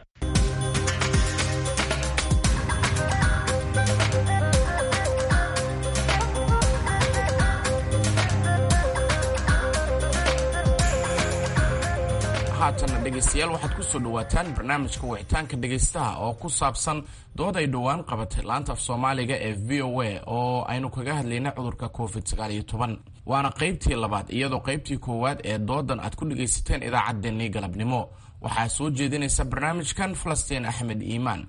haatanna dhegaystayaal waxaad ku soo dhawaataan barnaamijka wicitaanka dhegaystaha oo ku saabsan dood ay dhowaan qabatay laanta af Soomaaliga ee V O A oo aynu kaga hadlaynay cudurka covid sagaal iyo toban. waana qaybtii labaad iyadoo qaybtii koowaad ee doodan aad ku dhagaysateen idaacaddeenii galabnimo. waxaa soo jeedinaysa barnaamijkan Falastiin Axmed Iimaan.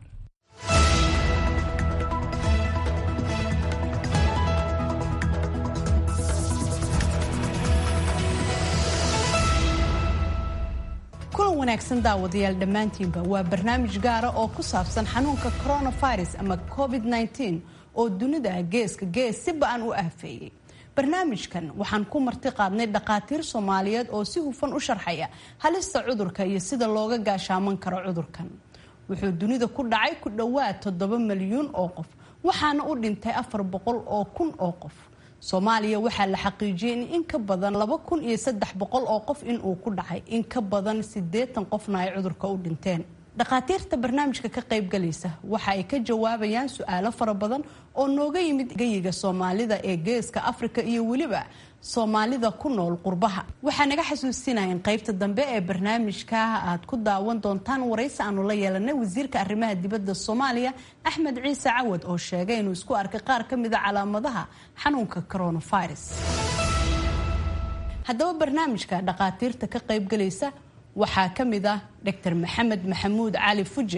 kulan wanaagsan daawadayaal dhammaantiinba waa barnaamij gaara oo ku saabsan xanuunka coronavirus ama covid nineteen oo dunida geeska gees si ba'an u aafeeyey. barnaamijkan waxaan ku marti qaadnay dhaqaatiir Soomaaliyeed oo si hufan u sharxaya halista cudurka iyo sida looga gaashaaman karo cudurkan. wuxuu dunida ku dhacay ku dhawaad toddoba milyan oo qof waxaana u dhintay afar boqol oo kun oo qof. Soomaaliya waxaa la xaqiijiyay in ka badan laba kun iyo saddex boqol oo qof in uu ku dhacay in ka badan siddeetan qofna ay cudurka u dhinteen. dhaqaatiirta barnaamijka ka qayb galaysa waxa ay ka jawaabayaan su'aalo fara badan oo nooga yimid gayiga Soomaalida ee geeska Afrika iyo waliba Soomaalida ku nool qurbaha. waxaa naga xasuusinayaan qaybta dambe ee barnaamijka aad ku daawan doontaan waraysi aanu la yeelanay wasiirka arrimaha dibadda Soomaaliya Axmed Ciise Cawad oo sheegay inuu isku arkay qaar ka mid ah calaamadaha xanuunka coronavirus. haddaba barnaamijka dhaqaatiirta ka qayb galaysa waxaa ka mid ah Doctor Maxamed Maxamuud Cali Fuje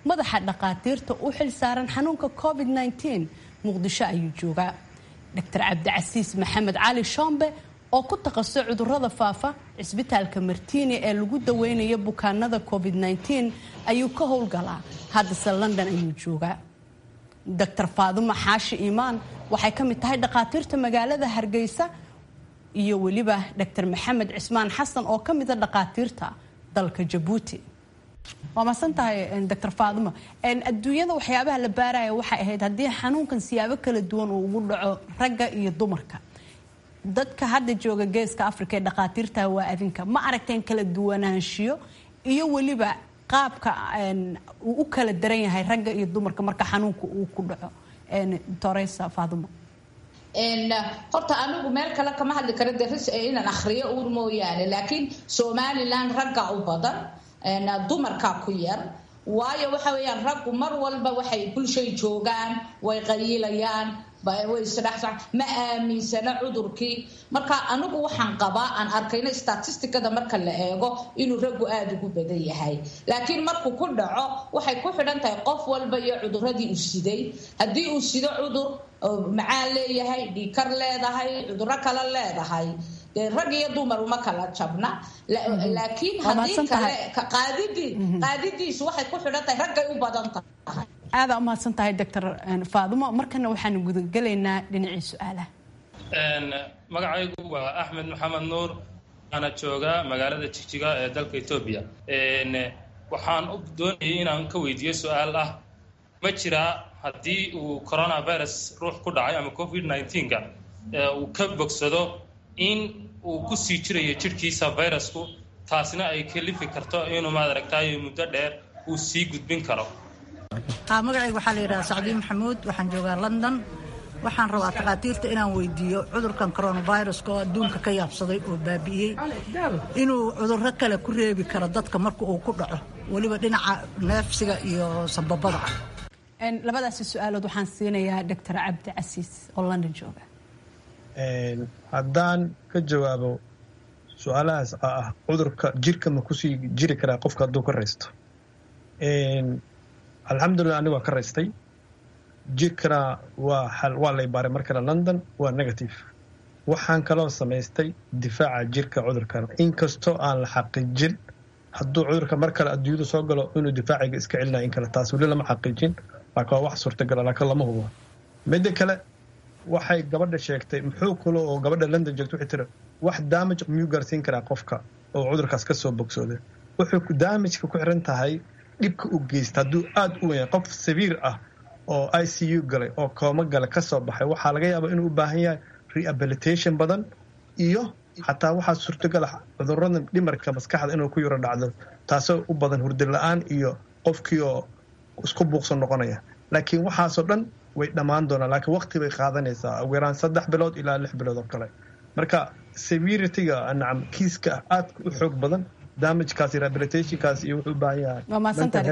madaxa dhaqaatiirta u xil saaran xanuunka covid nineteen muqdisho ayuu joogaa. doctor cabdicasiis maxamed cali shombe oo ku takhasusay cudurrada faafa cisbitaalka martiini ee lagu daweynayo bukaanada covid nineteen ayuu ka howlgalaa, haddase london ayuu joogaa. doctor faadumo xaashi iimaan waxay ka mid tahay dhaqaatiirta magaalada hargeysa, iyo weliba doctor maxamed cismaan xasan oo ka mida dhaqaatiirta dalka jabuuti. waa masan tahay doctor faadumo. adduunyada waxyaabaha la baaraya waxay ahayd haddii xanuunkan siyaabo kala duwan uu ugu dhaco ragga iyo dumarka. dadka hadda jooga geeska afrika ee dhaqaatiirta waa adinka ma aragteen kala duwanaanshiyo iyo weliba qaabka uu u kala daran yahay ragga iyo dumarka marka xanuunka uu ku dhaco? toreysa faadumo. horta anigu meel kale kama hadli karo daris inaan akhriyo uur mooyaane, laakiin somaliland ragga u badan dumarka ku yar, waayo waxa weeyaan raggu mar walba waxay bulshay joogaan, way qayilayaan, way isdhaxsan, ma aaminsana cudurkii. marka anigu waxaan qabaa aan arkayna statistikada marka la eego inuu raggu aada ugu badan yahay, laakiin markuu ku dhaco waxay ku xidhan tahay qof walba iyo cuduradii uu siday. haddii uu sido cudur macaan leeyahay, dhiikar leedahay, cuduro kale leedahay, rag iyo dumar uma kala jabna, laakiin haddii kale qaadidii qaadidiisu waxay ku xidhan tahay raggay u badan tahay. aada umahadsan tahay doctor faadumo. markana waxaanu gudagelaynaa dhinacii su-aalaha. magacaygu waa axmed maxamed nuur, waxaana joogaa magaalada jigjiga ee dalka etoobiya. waxaan doonayay inaan ka weydiiyo su-aal ah, ma jiraa haddii uu coronavirus ruux ku dhacay ama covid nineteenka uu ka bogsado in uu ku sii jirayo jidhkiisa virusku, taasina ay kalifi karto inuu maad aragtaayo muddo dheer uu sii gudbin karo? magacayga waxaa la yidhaha sacdiin maxamuud, waxaan joogaa london. waxaan rabaa takhaatiirta inaan weydiiyo cudurkan coronaviruska oo adduunka ka yaabsaday oo baabi'iyey inuu cudurro kale ku reebi karo dadka marka uu ku dhaco, weliba dhinaca neefsiga iyo sababada. labadaasi su-aalood waxaan siinayaa doctor cabdicasiis oo london jooga. haddaan ka jawaabo su-aalahaas ah cudurka jirka ma kusii jiri karaa qofka hadduu ka raysto? alxamdulilah aniga waa ka raystay, jirkana waa lay baaray mar kale london, waa negative. waxaan kaloo samaystay difaaca jirka cudurkan, inkastoo aan la xaqiijin hadduu cudurka mar kale adduunyada soo galo inuu difaaciga iska celinaya in kale, taas weli lama xaqiijin, laakiin waa wax suurtagala, laakiin lama hubo. midda kale waxay gabadha sheegtay, muxuu kalo oo gabadha london joogta waxay tiri wax damage miyuu gaarsiin karaa qofka oo cudurkaas ka soo bogsooday? wuxuu damageka ku xiran tahay dhibka u geysta. hadduu aada u weyn qof sabiir ah oo i c u galay oo kooma gala ka soo baxay, waxaa laga yaabaa inuu u baahan yahay rehabilitation badan, iyo xataa waxaa suurtagala cudurada dhimarka maskaxda inuu ku yaro dhacdo, taasoo u badan hurdi la-aan iyo qofkii oo isku buuqsan noqonaya. laakiin waxaasoo dhan way dhammaan doonaan, laakiin waqti bay qaadanaysaa, ugu yaraan saddex bilood ilaa lix bilood oo kale. marka severityga nacam kiiska aadka u xoog badan, damagekaas rehabilitationkaas iyo wuxuu u baahan yahay waa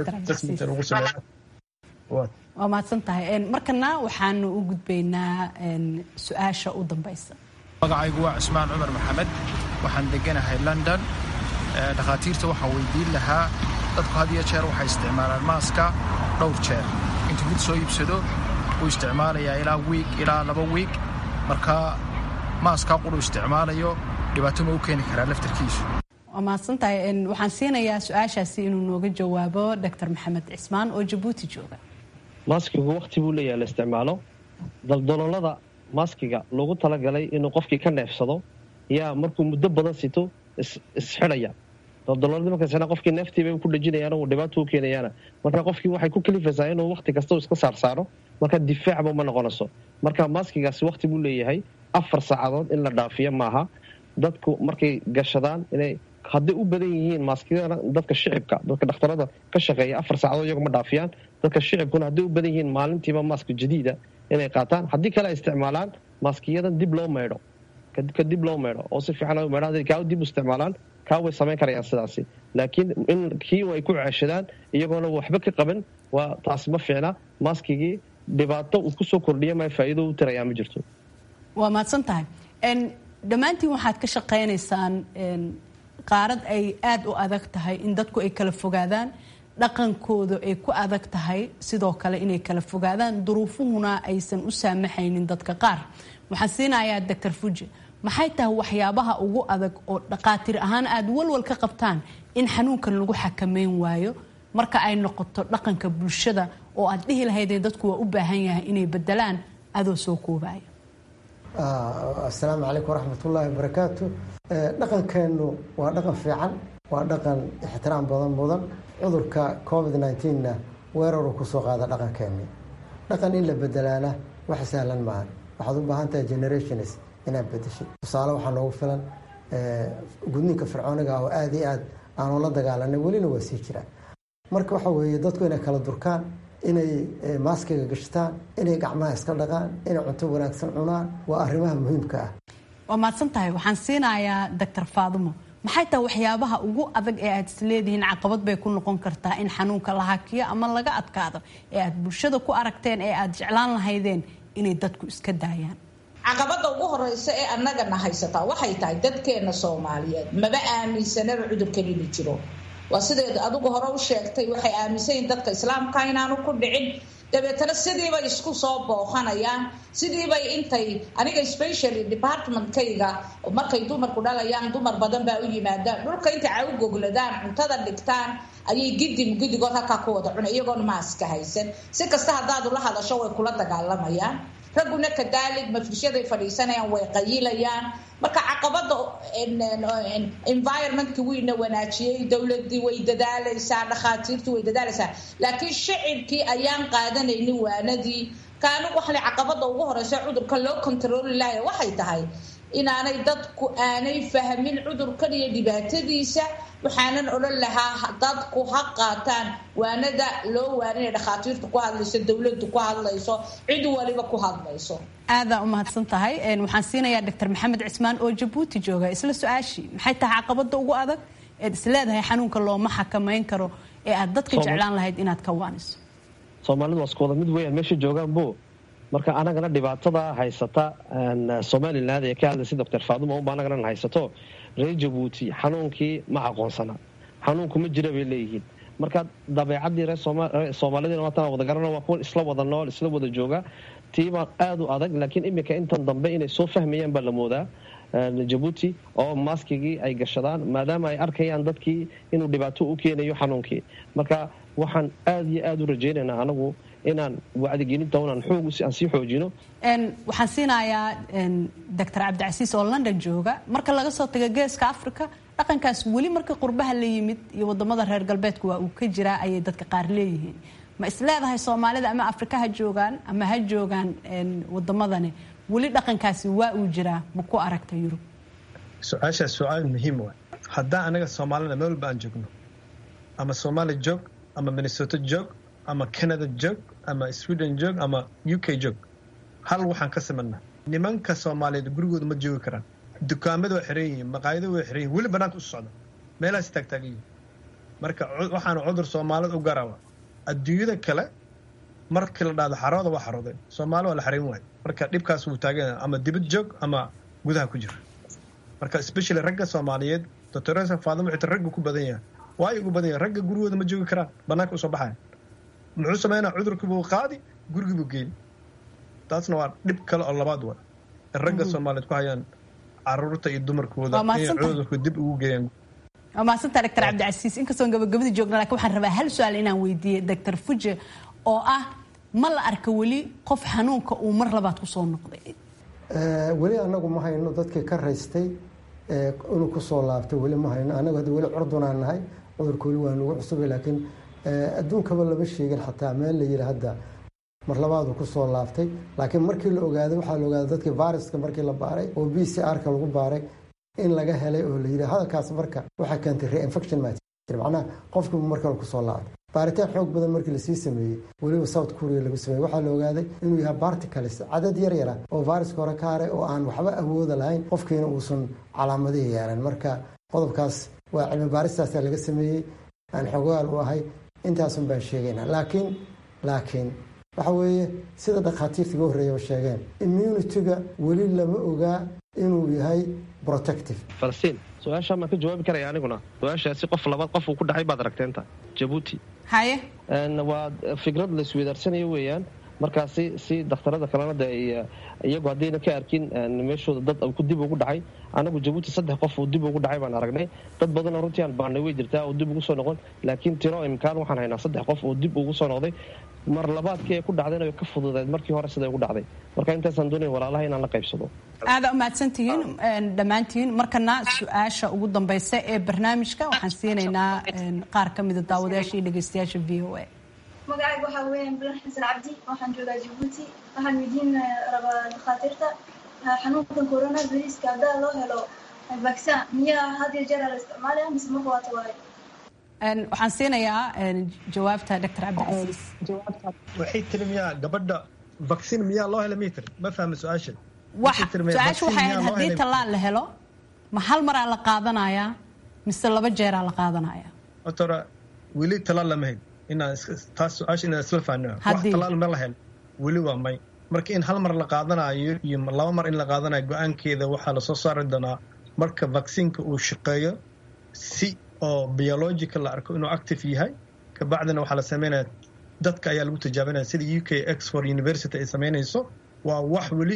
mahadsan tahay. markana waxaanu u gudbaynaa su-aasha u dambaysa. magacaygu waa cismaan cumar maxamed, waxaan deganahay london. dhakhaatiirta waxaan weydiin lahaa, dadku had iyo jeer waxay isticmaalaan maaska dhowr jeer. intuu mid soo iibsado uu isticmaalayaa ilaa wiig ilaa laba wiig, marka maaskaa quru isticmaalayo dhibaato ma u keeni karaa laftarkiisu? waa mahadsantahay. waxaan siinayaa su-aashaasi inuu nooga jawaabo doctor maxamed cismaan oo jabuuti jooga. maaskigu waqti buu leeyahay la isticmaalo. daldaloolada maaskiga loogu talagalay inuu qofkii ka neefsado yaa markuu muddo badan sito isxidhaya. daldaloolada markaasna qofkii neeftiibay ku dhajinayaan oo dhibaato u keenayaana, marka qofkii waxay ku kalifaysaa inuu waqti kasta iska saarsaaro, marka difaacba ma noqonayso. marka maaskigaasi waqti buu leeyahay, afar saacadood in la dhaafiyo maaha. dadku markay gashadaan inay hadday u badan yihiin maaskiyada, dadka shicibka, dadka dhakhtarada ka shaqeeya afar saacadood iyagu ma dhaafiyaan. dadka shicibkuna hadday u badan yihiin maalintiiba maaska jadiida inay qaataan. haddii kale ay isticmaalaan maaskiyadan dib loo maydho, ka dib loo maydho oo si fiican loo maydho, hadday kaa dib u isticmaalaan kaa way samayn karayaan sidaasi. laakiin in kii ay ku ceeshadaan iyagoona waxba ka qaban, waa taasi ma fiicna. maaskigii dhibaato uu ku soo kordhiya ma faa'iido u tirayaa ma jirto. waa mahadsan tahay. dhammaantiin waxaad ka shaqaynaysaan qaarad ay aada u adag tahay in dadku ay kala fogaadaan, dhaqankooda ay ku adag tahay sidoo kale inay kala fogaadaan duruufuhuna aysan u saamaxaynin dadka qaar. waxaan siinayaa doctor Fuji, maxay tahay waxyaabaha ugu adag oo dhaqaatiir ahaan aad walwal ka qabtaan in xanuunkan lagu xakameyn waayo marka ay noqoto dhaqanka bulshada oo aad dhihi lahaydeen dadku waa u baahan yahay inay bedelaan adoo soo koobaya? Assalaamu calaykum waraxmatullaahi wabarakaatu. dhaqankeenu waa dhaqan fiican, waa dhaqan ixtiraam badan mudan. cudurka covid nineteen na weeraru ku soo qaada dhaqankeeni. dhaqan in la bedelaana wax sahlan maahan. waxaad u baahan tahay generations inaad bedesho. tusaale waxaa noogu filan gudniinka fircooniga oo aad iyo aad aanu la dagaalanay welina waa sii jiraan. marka waxa weeye dadku inay kala durkaan, inay maaskiga gashtaan, inay gacmaha iska dhaqaan, inay cunto wanaagsan cunaan, waa arrimaha muhiimka ah. waa mahadsan tahay. waxaan siinayaa doctor Faadumo, maxay tahay waxyaabaha ugu adag ee aad isleedihiin caqabad bay ku noqon kartaa in xanuunka la hakiyo ama laga adkaado ee aad bulshada ku aragteen ee aad jeclaan lahaydeen inay dadku iska daayaan? caqabada ugu horeysa ee annagana haysataa waxay tahay dadkeena Soomaaliyeed maba aaminsanaba cudurkan inuu jiro. waa sideed adigu hore u sheegtay, waxay aaminsan yihiin dadka islaamka inaanu ku dhicin, dabeetana sidii bay isku soo booqanayaan, sidii bay intay aniga especially departmentkayga markay dumarku dhalayaan dumar badan baa u yimaadaan dhulka intay ay u gogladaan cuntada dhigtaan ayay gidim gidigood halkaa ku wada cunay iyagoon maaska haysan. si kasta haddaad ula hadasho way kula dagaalamayaan. ragguna kadaalig mafrishaday fadhiisanayaan, way qayilayaan. marka caqabada environmentka weyna wanaajiyey, dowladii way dadaalaysaa, dhakhaatiirtii way dadaalaysaa, laakiin shacibkii ayaan qaadanaynin waanadii. kaanu waxay caqabada ugu horeysa cudurka loo controli lahayo waxay tahay inaanay dadku aanay fahmin cudurkan iyo dhibaatadiisa. waxaanan odhan lahaa dadku ha qaataan waanada loo waaninay dhakhaatiirtu ku hadlayso, dowladdu ku hadlayso, cid waliba ku hadlayso. aada u mahadsan tahay. waxaan siinayaa doctor Maxamed Cismaan oo Jabuuti jooga. isla su-aashii, maxay tahay caqabada ugu adag ee isleedahay xanuunka looma xakameyn karo ee aad dadka jeclaan lahayd inaad ka waaniso? Soomaalidu waa isku wada mid weeyaan meesha joogaan buu. marka anagana dhibaatada haysata Somaliland ee ka hadlaysa doctor Faadumo oo anagana haysato reer Jabuuti xanuunkii ma aqoonsana. xanuunku ma jira bay leeyihiin. marka dabeecadii reer Soomaalida wataan wada garanaa waa kuwa isla wada nool, isla wada jooga. tiiba aad u adag, laakiin imika intan dambe inay soo fahmayaan baa la moodaa Jabuuti oo maaskigii ay gashadaan maadaama ay arkayaan dadkii inuu dhibaato u keenayo xanuunkii. marka waxaan aad iyo aad u rajaynaynaa anagu inaan wacdigelinta aan xoog aan sii xoojino. waxaan siinayaa doctor Cabdicasiis oo London jooga. marka laga soo tago geeska Afrika, dhaqankaas weli markii qurbaha la yimid iyo wadamada reer galbeedku waa uu ka jiraa ayay dadka qaar leeyihiin. ma isleedahay Soomaalida ama Afrika ha joogaan ama ha joogaan wadamadani weli dhaqankaasi waa uu jiraa ma ku aragta Yurub? su-aashaas su-aal muhiim ah. haddaan anaga Soomaalida meel walba aan joogno, ama Soomaali joog, ama Minnesota joog, ama Canada joog, ama Sweden joog, ama U K joog, hal waxaan ka sameynaa nimanka Soomaaliyeed gurigooda ma joogi karaan. dukaamada way xiran yihiin, maqaayado way xiran yihiin, weli banaanka u socda, meelahaas taagtaagan yihiin. marka waxaana cudur Soomaalida u garawa. adduunyada kale markii la dhahdo xarooda waa xaroodeen, Soomaali waa la xarin waay. marka dhibkaas wuu taagan ama dibad joog ama gudaha ku jira. marka especially ragga Soomaaliyeed doctor Faadumo xitaa ragga ku badan yahay. waa ugu badan yahay ragga gurigooda ma joogi karaan, banaanka u soo baxayaan. muxuu sameynaa cudurkii buu qaadi, gurigii buu geeyay. taasna waa dhib kale oo labaad waa ragga Soomaaliyeed ku hayaan caruurta iyo dumarkooda inay cudurku dib ugu geeyaan. waa mahadsantahay doctor Cabdicasiis. inkastoo gabagabadii joogna laakiin waxaan rabaa hal su-aal inaan weydiiyo doctor Fuji oo ah ma la arka weli qof xanuunka uu mar labaad ku soo noqday? weli anagu ma hayno dadkii ka raystay inuu ku soo laabtay, weli ma hayno. anagu hadda weli curdunaan nahay, cudurka weli waa nagu cusubay, laakiin adduunkaba lama sheegin xataa meel la yidhi hadda mar labaadu ku soo laabtay. laakiin markii la ogaaday waxaa la ogaaday dadkii viruska markii la baaray oo B C R ka lagu baaray in laga helay oo la yidhi hadalkaas marka waxaa keentay reinfection matter, macnaha qofkii mar kale ku soo laabtay. baaritaan xoog badan markii lasii sameeyey weliba South Korea lagu sameeyey waxaa la ogaaday inuu yahay particles cadad yar yara oo viruska hore ka haray oo aan waxba awooda lahayn, qofkiina uusan calaamadihii yeelan. marka qodobkaas waa cilmi baaristaasaa laga sameeyey, aan xogaal u ahay, intaasun baan sheegaynaa. laakiin laakiin waxa weeye sida dhakhaatiirta ugu horreeyaba sheegeen, immunity-ga weli lama ogaa inuu yahay protective. Falastiin su-aasha ma ka jawaabi karaya aniguna? su-aashaasi qof labaad qof uu ku dhacay baad aragteenta Jabuuti. haye waa fikrad la isweydaarsanaya weeyaan markaasi si dhakhtarada kalena de iyagu haddayna ka arkin meeshooda dad ku dib ugu dhacay anagu jabuuti saddex qof uu dib ugu dhacay baan aragnay dad badanoo runtii aan baanay way jirtaa oo dib ugu soo noqon laakiin tiro imkaan waxaan haynaa saddex qof oo dib ugu soo noqday mar labaadkii ay ku dhacdeen ay ka fududeed markii hore siday ugu dhacday marka intaasaan doonaya walaalaha inaan la qaybsado aada u mahadsantihiin dhammaantiin markana su-aasha ugu dambaysa ee barnaamijka waxaan siinaynaa qaar ka mida daawadayaasha iyo dhegeystayaasha v o a magacayga waxaa weeyaan bilan xasan cabdi waxaan joogaa jabuuti waxaan weydiin rabaa dhakhaatiirta xanuunkan corona viruska haddaa loo helo vaccin miyaa had iyo jeer la isticmaalaya mise marka waa tawaay waxaan siinayaa jawaabta doctor cabdicasiis waxay tiri miyaa gabadha vaccine miyaa loo hela mitr ma fahmi su-aasha su-aasha waxay ahayd haddii tallaal la helo ma hal maraa la qaadanayaa mise laba jeeraa la qaadanaya otora weli talaal lama hayn inaan taas su-aasha inaan isla fahno wax talaal ma la hel weli waa may marka in hal mar la qaadanayo iyo laba mar in la qaadanayo go-aankeeda waxaa lasoo saari doonaa marka vaccineka uu shaqeeyo si oo biological la arko inuu active yahay kabacdina waxaa la sameynaya dadka ayaa lagu tijaabinaya sida u k Oxford University ay sameynayso waa wax weli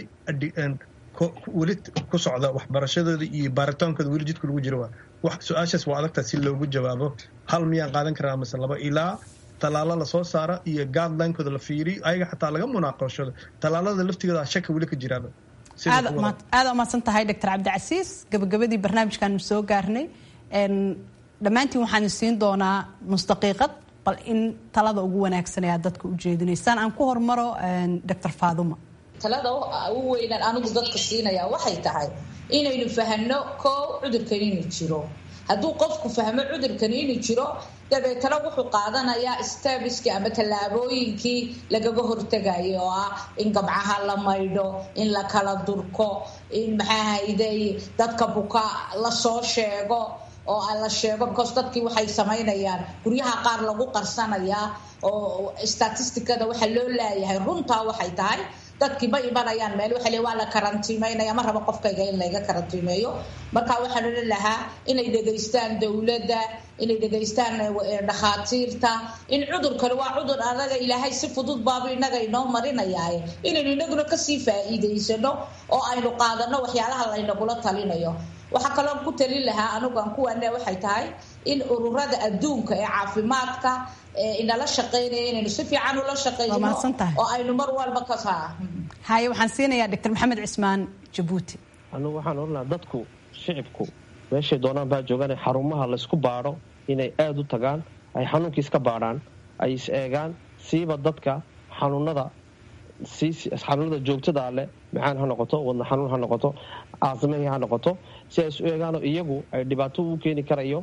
weli ku socda waxbarashadooda iyo baaritaankooda weli jidka lagu jiro wax su-aashaas waa adagta si loogu jawaabo hal miyaan qaadan karaa mise laba ilaa talaalo lasoo saara iyo guidelinekooda la fiiriyo ayaga xataa laga munaaqashado talaalada laftigooda shaka weli ka jiraaba aada umahadsan tahay doctor cabdicasiis gabagabadii barnaamijkaanu soo gaarnay dhammaantiin waxaan siin doonaa nus daqiiqad bal in talada ugu wanaagsan aad dadka u jeedinaysaan aan ku hormaro doctor faaduma talada ugu weynaan anigu dadka siinaya waxay tahay inaynu fahanno koo cudurkan inuu jiro hadduu qofku fahmo cudurkan inuu jiro dabeetana wuxuu qaadanayaa stabiskii ama tallaabooyinkii lagaga hortagayo oo ah in gabcaha la maydho in la kala durko in maxaa hayday dadka buka lasoo sheego oo la sheego because dadkii waxay samaynayaan guryaha qaar lagu qarsanayaa oo statisticada waxa loo leeyahay runtaa waxay tahay dadkii ma imanayaan meel waxa waa la karantiimeynaya ma rabo qofkayga in laga karantiimeeyo marka waxaan oran lahaa inay dhegaystaan dowladda inay dhegaystaan dhakhaatiirta in cudurkani waa cudur adaga ilaahay si fudud baabu inaga inoo marinayaaye inaynu inaguna kasii faa'iidaysano oo aynu qaadano waxyaalaha laynagula talinayo waxaa kaloo ku talin lahaa anigu aan kuwaane waxay tahay in ururada adduunka ee caafimaadka inala shaqeynaya inaynu si fiican ula shaqeyno oo aynu mar walba ka saa haye waxaan siinayaa doctor maxamed cismaan jabuuti anigu waxaan oran lahaa dadku shicibku meeshay doonaan baa joogaan xarumaha laysku baadho inay aada u tagaan ay xanuunkii iska baadhaan ay is eegaan siiba dadka xanuunada xanuunada joogtada leh macaan ha noqoto wadna xanuun ha noqoto caasimahii ha noqoto si ay isu eegaano iyagu ay dhibaato u keeni karayo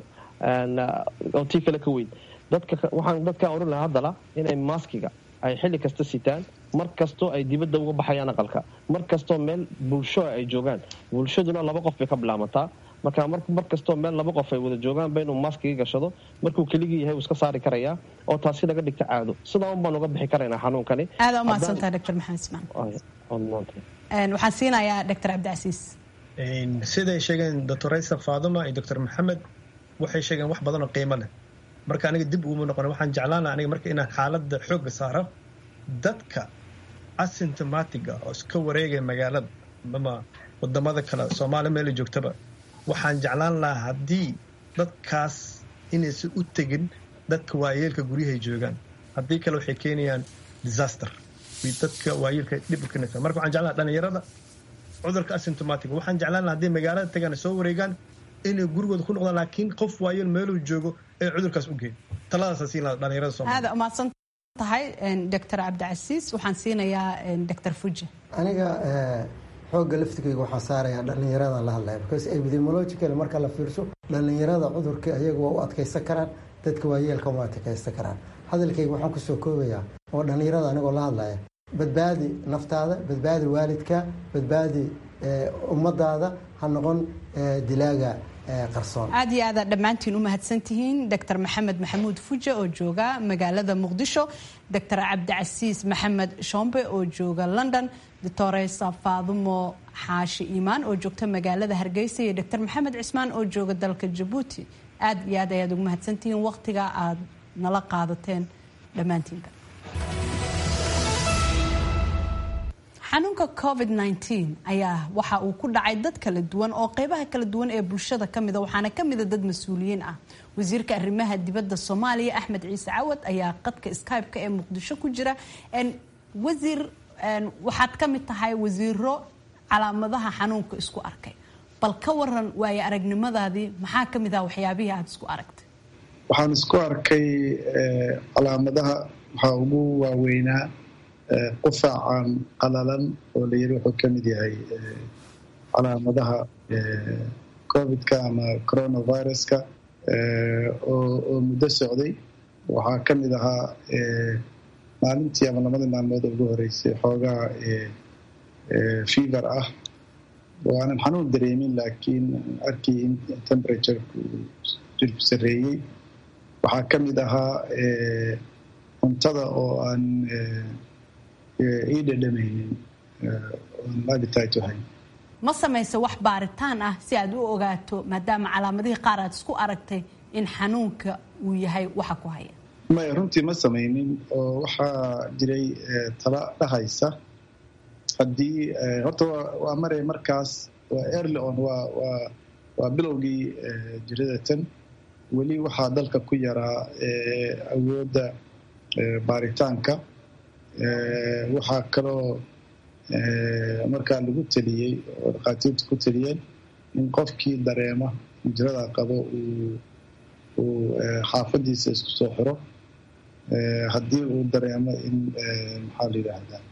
oo tii kale ka weyn waxaan dadka oran lahaa haddala inay maaskiga ay xilli kasta sitaan mar kastoo ay dibadda uga baxayaan aqalka mar kastoo meel bulsho ay joogaan bulshaduna laba qof bay ka bilaabataa marka mar kastoo meel laba qof ay wada joogaanba inuu maaskiga gashado markuu keligii yahay uu iska saari karayaa oo taasi laga dhigta caado sidaa un baan uga bixi karaynaa xanuunkani aada u mahadsantahay doctor maxamed ismaan waxaan siinayaa doctor cabdicasiis siday sheegeen doctor raysa faaduma iyo doctor maxamed waxay sheegeen wax badan oo qiimo leh marka aniga dib uuma noqon waxaan jeclaan laha aniga marka inaan xaaladda xoogga saaro dadka asymptomatiga oo iska wareegaya magaalada ama wadamada kale soomaaliya meela joogtaba waxaan jeclaan lahaa haddii dadkaas inaysan u tegin dadka waayeelka guryahay joogaan haddii kale waxay keenayaan disaster dadka waayeelka dhib u keenaysa marka waxaan jeclaan laha dhalinyarada cudurka asymptomatiga waxaan jeclaan laha haddii magaalada tagaan soo wareegaan inay gurigooda ku noqdaan laakiin qof waayeel meeluu joogo ee cudurkaas u geyn taladaasa siin laha dhalinyarada Soomaaliya aada umahadsan tahay doctor cabdicasiis waxaan siinayaa doctor fuji aniga xoogga laftigayga waxaan saarayaa dhallinyarada la hadlaya because epidemiological marka la fiirso dhallinyarada cudurka ayaga waa u adkaysan karaan dadka waayeelka waa adkaysan karaan hadalkayga waxaan kusoo koobayaa oo dhallinyarada anigoo la hadlaya badbaadi naftaada badbaadi waalidka badbaadi ummadaada ha noqon dilaaga qarsoon aad iyo aada dhammaantiin u mahadsantihiin doctor maxamed maxamuud fuja oo jooga magaalada muqdisho doctor cabdicasiis maxamed shombe oo jooga london doctoresa faadumo xaashi iimaan oo joogta magaalada hargeysa iyo doctor maxamed cismaan oo jooga dalka jabuuti aad iyo aad ayaad ugu mahadsantihiin waqtiga aad nala qaadateen dhammaantiinba. xanuunka covid nineteen ayaa waxa uu ku dhacay dad kala duwan oo qeybaha kala duwan ee bulshada ka mida waxaana ka mida dad mas-uuliyiin ah. wasiirka arrimaha dibadda Soomaaliya Axmed Ciise Cawad ayaa qadka Skype-ka ee Muqdisho ku jira. wasiir waxaad ka mid tahay wasiiro calaamadaha xanuunka isku arkay, bal ka waran waayo aragnimadaadii maxaa ka mid ah waxyaabihii aad isku aragtay? waxaan isku arkay calaamadaha waxaa ugu waaweynaa qufaacan qalalan oo la yiri wuxuu ka mid yahay calaamadaha covidka ama coronaviruska oo muddo socday. waxaa ka mid ahaa maalintii ama labadii maalmood ugu horeysay xoogaa fever ah oo aanan xanuun dareemin laakiin arkay in temperature-ku jirku sarreeyey. waxaa ka mid ahaa cuntada oo aan ii dhadhamaynin oon appetite u hayn. ma samaysa wax baaritaan ah si aad u ogaato maadaama calaamadihii qaar aad isku aragtay in xanuunka uu yahay waxa ku haya? maya runtii ma samaynin oo waxaa jiray tala dhahaysa haddii horta waa maray markaas waa early on waa waa waa bilowgii jiradatan weli waxaa dalka ku yaraa awoodda baaritaanka. waxaa kaloo markaa lagu taliyey oo dhakhaatiirtu ku taliyeen in qofkii dareema jirada qabo uu xaafadiisa isku soo xiro. haddii uu dareemo in maxaa la yidhaahdaa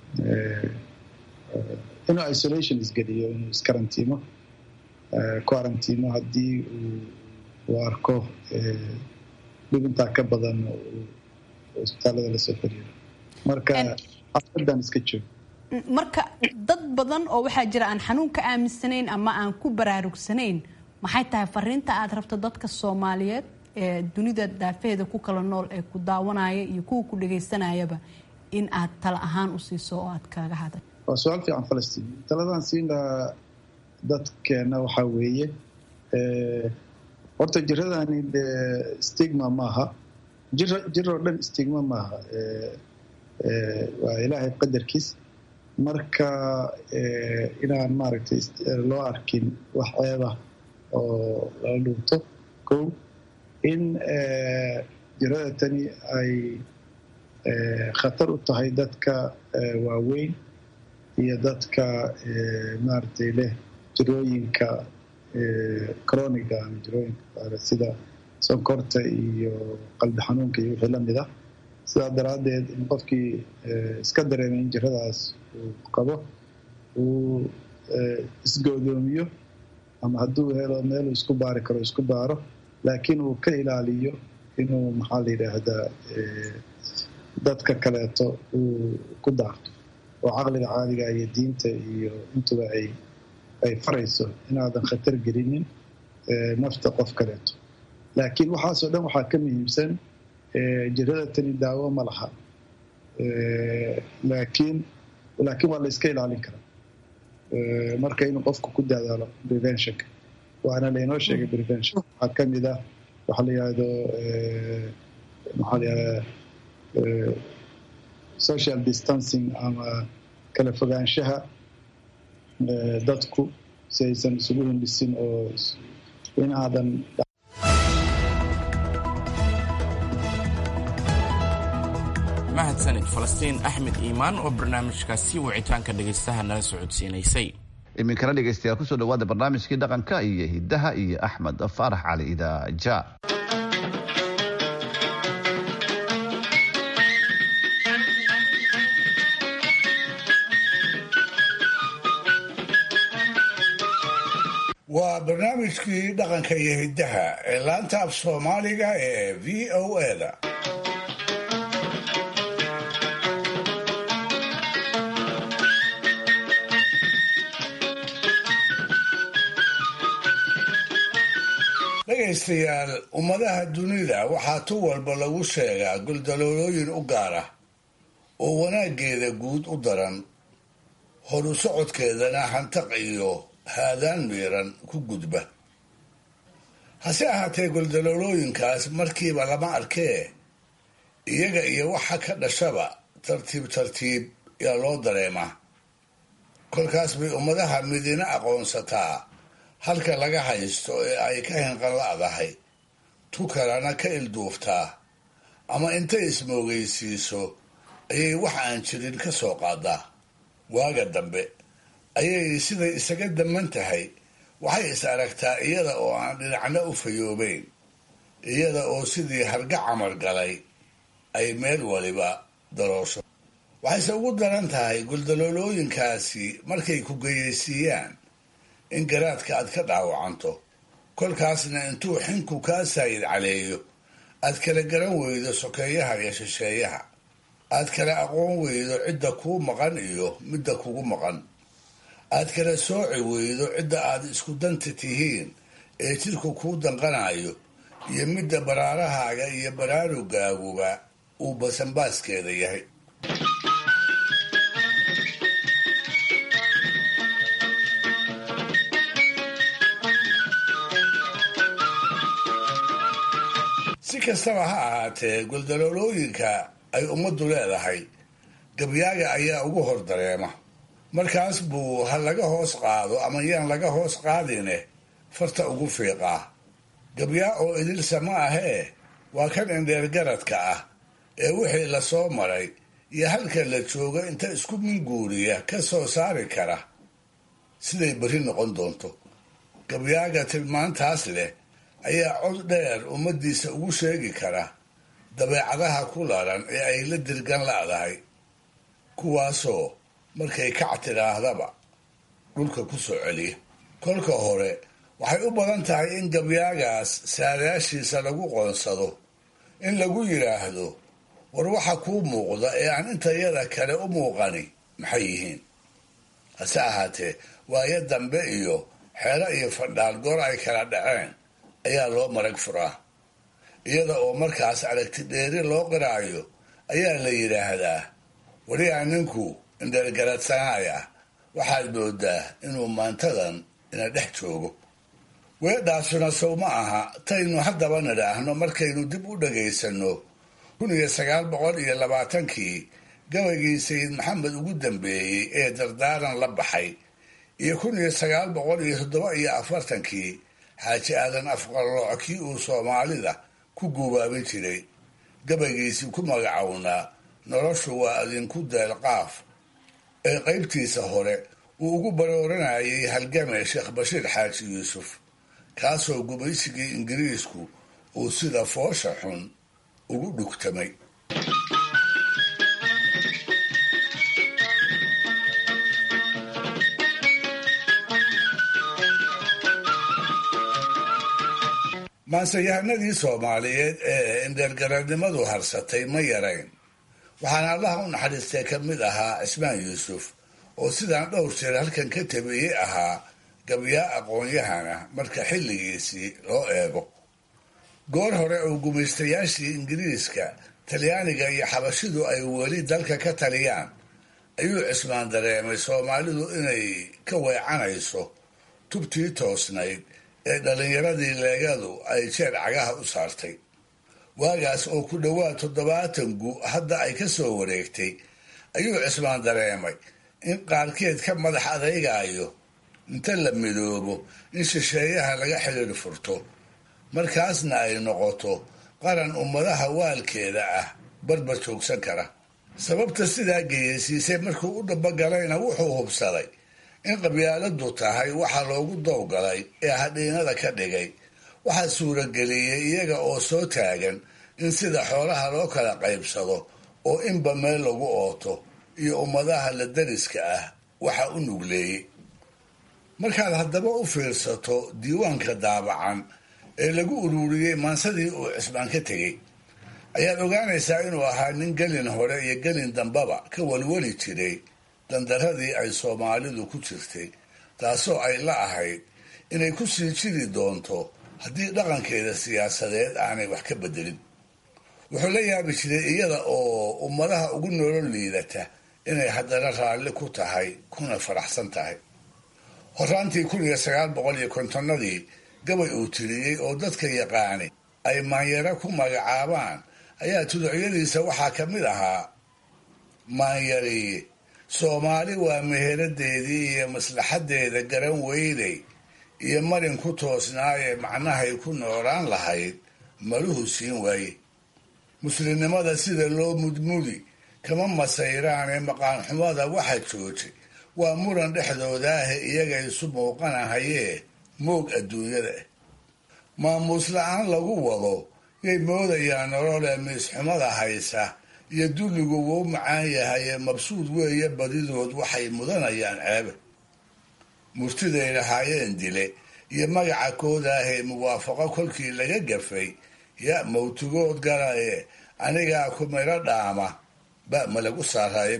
inuu isolation isgeliyo, inuu iskarantimo quarantimo haddii uu arko dhibintaa ka badan isbitaalada lasoo xiriiro. marka xaafadan iska joogo. marka dad badan oo waxaa jira aan xanuun ka aaminsanayn ama aan ku baraarugsanayn, maxay tahay fariinta aad rabto dadka Soomaaliyeed ee dunida daafeeda ku kala nool ee ku daawanaya iyo kuwa ku dhageysanayaba in aad tala ahaan u siiso oo aad kaga hadal? waa su'aal fiican Falastiin. taladan siinda dadkeena waxaa weeye horta jiradani stigma maaha, jiroo dhan stigma maaha, waa ilaahay qadarkiis. marka inaan maaragtay loo arkin wax ceeba oo lala dhuunto. kow in jirada tani ay khatar u tahay dadka waaweyn iyo dadka maaragtay leh jirooyinka croniga ama jirooyinka sida sonkorta iyo qalbi xanuunka iyo wixii lamid ah. sidaa daraaddeed in qofkii iska dareemay in jiradaas uu qabo uu isgoodoomiyo ama hadduu helo meel uu isku baari karo isku baaro, laakiin uu ka ilaaliyo inuu maxaa la yidhaahdaa dadka kaleeto uu ku daarto oo caqliga caadiga iyo diinta iyo intuba ay ay farayso inaadan khatar gelinin nafta qof kaleeto. laakiin waxaasoo dhan waxaa ka muhiimsan jirada tani daawo ma laha, laakiin laakiin waa la iska ilaalin karaa. marka inuu qofku ku dadaalo preventionka, waana laynoo sheegay prevention waxaa ka mid ah waxaa la yidhaahdo maxaa la yidhahdaa social distancing ama kala fogaanshaha dadku si aysan isugu hindhisin oo in aadan mahadsanid Falastiin Axmed Iimaan oo barnaamijkaasi wicitaanka dhagaystaha nala socodsiinaysay. iminkana dhegaystayaal kusoo dhawaada barnaamijkii dhaqanka iyo hiddaha iyo Axmed Faarax Cali Idaaja. waa barnaamijkii dhaqanka iyo hiddaha ee laanta af Soomaaliga ee V O A-da. dhegaystayaal, ummadaha dunida waxaa tu walba lagu sheegaa guldaloolooyin u gaar ah oo wanaaggeeda guud u daran, horu socodkeedana hantaq iyo haadaan miiran ku gudba. hase ahaatee guldaloolooyinkaas markiiba lama arkee iyaga iyo waxa ka dhashaba tartiib tartiib yaa loo dareemaa. kolkaas bay ummadaha midina aqoonsataa halka laga haysto ee ay ka hinqanla'dahay, tu kalena ka ilduuftaa, ama intay ismoogaysiiso ayay wax aan jirin ka soo qaadaa. waaga dambe ayay siday isaga daman tahay waxay is aragtaa iyada oo aan dhinacna u fayoobeyn, iyada oo sidii harga camar galay ay meel waliba daroosho. waxayse ugu daran tahay guldaloolooyinkaasi markay ku geyaysiiyaan in garaadka aad ka dhaawacanto, kolkaasna intuu xinku kaa saayid caleeyo aad kala garan weydo sokeeyaha iyo shisheeyaha, aad kala aqoon weydo cidda kuu maqan iyo midda kugu maqan, aad kala sooci weydo cidda aad isku danta tihiin ee jidhku kuu danqanayo iyo midda baraarahaaga iyo baraarugaaguba uu basanbaaskeeda yahay. si kastaba ha ahaatee guldaloolooyinka ay ummaddu leedahay gabyaaga ayaa ugu hor dareema. markaas buu ha laga hoos qaado ama yaan laga hoos qaadine farta ugu fiiqaa. gabyaa oo idilsa ma ahee waa kan indheergaradka ah ee wixii la soo maray iyo halka la jooga inta isku minguuriya ka soo saari kara siday berri noqon doonto. gabyaaga tilmaantaas leh ayaa cod dheer ummaddiisa ugu sheegi kara dabeecadaha ku laran ee ay la dirgan la'dahay, kuwaasoo markay kac tidhaahdaba dhulka ku soo celiya. kolka hore waxay u badan tahay in gabyaagaas saadaashiisa lagu qoonsado, in lagu yidhaahdo war waxa kuu muuqda ee aan intayada kale u muuqani maxay yihiin. hase ahaatee waayo dambe iyo xeelo iyo fadhaal goor ay kala dhaceen ayaa loo marag furaa. iyada oo markaas aragti dheeri loo qiraayo ayaa la yidhaahdaa wariyaa ninku indheergaradsanaaya waxaad moodaa inuu maantadan ina dhex joogo. weedhaasuna sow ma aha taynu haddaba nidhaahno markaynu dib u dhagaysanno kun iyo sagaal boqol iyo labaatankii gabaygii sayid maxamed ugu dambeeyey ee dardaaran la baxay, iyo kun iyo sagaal boqol iyo toddoba iyo afartankii xaaji aadan afqarlooc kii uu soomaalida ku guubaabin jiray, gabaygiisii ku magacownaa noloshu waa adinku deelqaaf, ee qaybtiisa hore uu ugu barooranayay halgame sheekh bashiir xaaji yuusuf, kaasoo gumaysigii ingiriisku uu sida foosha xun ugu dhugtamay. maanseyahanadii soomaaliyeed ee indheergaradnimadu harsatay ma yarayn. waxaana allaha u naxariistay ka mid ahaa cismaan yuusuf oo sidaan dhowr jeer halkan ka tabiyey ahaa gabyaa aqoon-yahana marka xilligiisii loo eego. goor hore oo gumaystayaashii ingiriiska, talyaaniga iyo xabashidu ay weli dalka ka taliyaan ayuu cismaan dareemay soomaalidu inay ka weecanayso tubtii toosnayd ee dhallinyaradii leegadu ay jeer cagaha u saartay. waagaas oo ku dhowaad toddobaatan gu hadda ay ka soo wareegtay ayuu cismaan dareemay in qaarkeed ka madax adeygaayo inta la midoobo in shisheeyaha laga xidhiir furto, markaasna ay noqoto qaran ummadaha waalkeeda ah barbar joogsan kara. sababta sidaa geyaysiisay markuu u dhabagalayna wuxuu hubsaday in qabyaaladu tahay waxa loogu dowgalay ee hadhiinada ka dhigay, waxaa suurageliyey iyaga oo soo taagan in sida xoolaha loo kala qaybsado oo inba meel lagu ooto, iyo ummadaha la dariska ah waxa u nugleeyey. markaad haddaba u fiirsato diiwaanka daabacan ee lagu ururiyey maansadii uu cismaan ka tegey, ayaad ogaanaysaa inuu ahaa nin gelin hore iyo gelin dambaba ka walwali jiray dandaradii ay soomaalidu ku jirtay, taasoo ay la ahayd inay ku sii jiri doonto haddii dhaqankeeda siyaasadeed aanay wax ka bedelin. wuxuu la yaabi jiray iyada oo ummadaha ugu nolol liidata inay haddana raalli ku tahay kuna faraxsan tahay. horaantii kun iyo sagaal boqol iyo kontonnadii gabay uu tiriyey oo dadka yaqaani ay maanyaro ku magacaabaan ayaa tuducyadiisa waxaa ka mid ahaa maanyariye soomaali waa meheradeedii iyo maslaxadeeda garan weynay iyo marin ku toosnaayee macnahay ku noolaan lahayd maluhu siin waaye muslimnimada sida loo mudmudi kama masayraanee maqaanxumada waxa joojay waa muran dhexdoodaahe iyaga isu muuqanahayee moog adduunyada ah maamuus la-aan lagu wado yay moodayaan nololee miisxumada haysa iyo dulligu wuu macaan yahayee mabsuud weeye badidood waxay mudanayaan ceebe murtiday lahaayeen dile iyo magaca koodaahee muwaafaqo kolkii laga gafay ya mawtigood galaye anigaa ku miro dhaama ba ma lagu saaraaye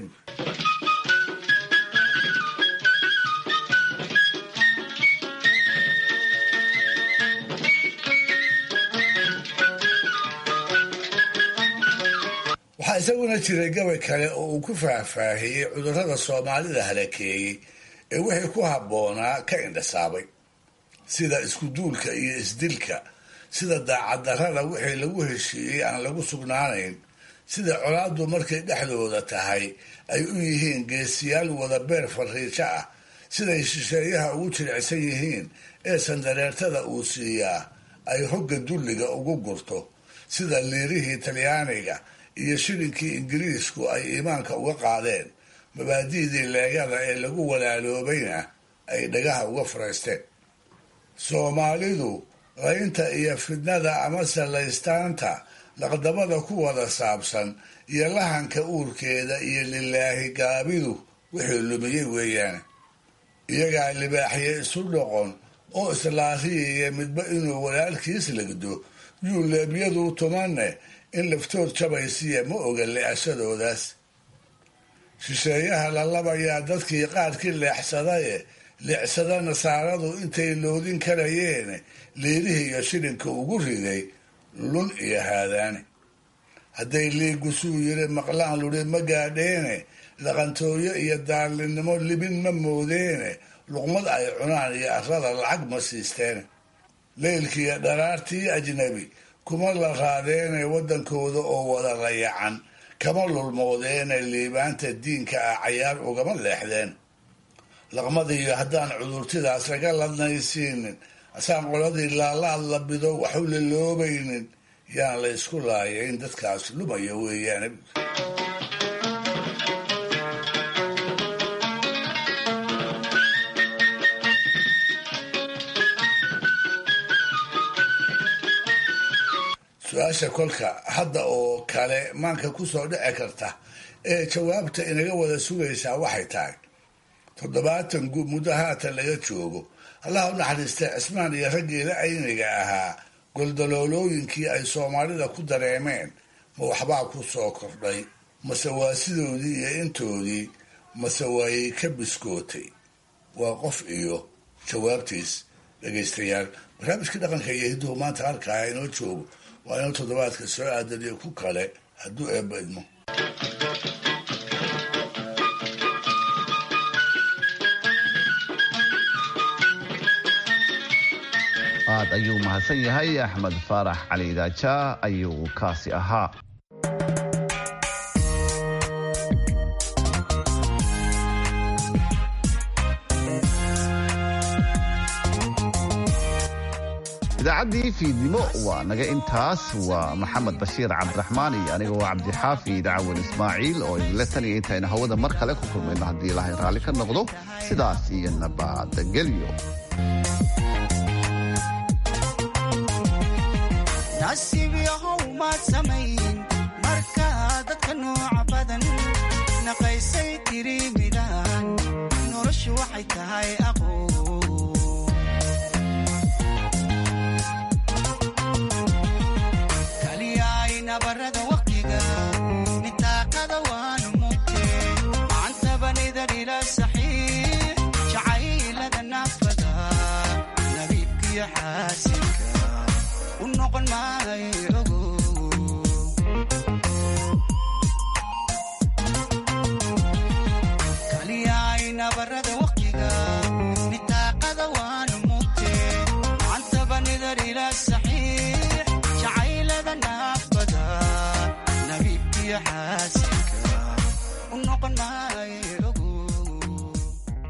waxaa isaguna jiray gabay kale oo uu ku faahfaahiyey cudurrada soomaalida halakeeyey ee wixii ku habboonaa ka indhasaabay sida iskuduulka iyo isdilka sida daacaddarrada wixii lagu heshiiyey aan lagu sugnaanayn sida colaaddu markay dhexdooda tahay ay u yihiin geesiyaal wada beer fariijo ah siday shisheeyaha ugu jilicsan yihiin ee sandareertada uu siiyaa ay hogga dulliga ugu gurto sida liirihii talyaaniga iyo shilinkii ingiriisku ay iimaanka uga qaadeen mabaadi'dii leegada ee lagu walaaloobayna ay dhagaha uga faraysteen soomaalidu qaynta iyo fidnada amase laystaanta laqdamada ku wada saabsan iyo lahanka uurkeeda iyo lilaahi gaabidu wixii lumiyey weeyaane iyagaa libaaxye isu dhoqon oo islaariyaya midba inuu walaalkiis legdo yuu leebyadu tumanne in laftood jabaysiya ma oga le-ashadoodaas shisheeyaha la labayaa dadkii qaarkii leexsadaye leexsada nasaaradu intay loodin karayeen liirihii iyo shilinka ugu riday lun iyo haadaane hadday liigusuu yiri maqlaan luri ma gaadheene dhaqantooyo iyo daallinnimo libin ma moodeene luqmad ay cunaan iyo arrada lacag ma siisteene leylkiiyo dharaartii ajnabi kuma la raadeene waddankooda oo wada layacan kama lulmoodeene liibaanta diinka ah cayaar ugama leexdeen laqmadiiyo haddaan cudurtidaas laga ladnaysiinin asaan qoladii laalaad la bido waxu laloobaynin yaan la ysku laayayn dadkaas lumaya weeyaane su-aasha kolka hadda oo kale maanka kusoo dhici karta ee jawaabta inaga wada sugaysaa waxay tahay toddobaatan guub muddo haatan laga joogo allah u naxariistay cismaan iyo raggeeda ayniga ahaa goldaloolooyinkii ay soomaalida ku dareemeen ma waxbaa ku soo kordhay mase waa sidoodii iyo intoodii mase waayay ka biskootay waa qof iyo jawaabtiis dhegaystayaal barnaamijkii dhaqanka iyo hidduhu maanta halkaa inoo joogo waa inuu toddobaadka soo aadaniyo ku kale hadduu eebba idmo aad ayuu mahadsan yahay axmed faarax cali idaaja ayuu kaasi ahaa idaacaddii fiidnimo waa naga intaas waa maxamed bashiir cabdiraxmaan iyo aniga waa cabdixaafi dacwan ismaaciil oo idinla taniya intayna hawada mar kale ku kulmayno haddii ilaahay raalli ka noqdo sidaas iyo nabadgelyo nasiib yahow maad samayn markaa dadka nooca badan naqaysay tiri midaan noloshu waxay tahay aqoon kaliyaay nabarada waqtiga nitaaqada waanu mugtee macantabanida dhila saxiix jacaylada naafada nabiibkiyo xaasinka kaliyaay nabarada waqtiga nitaaqada waanu mugtee macantaban iyo xaasinka u noqon maaye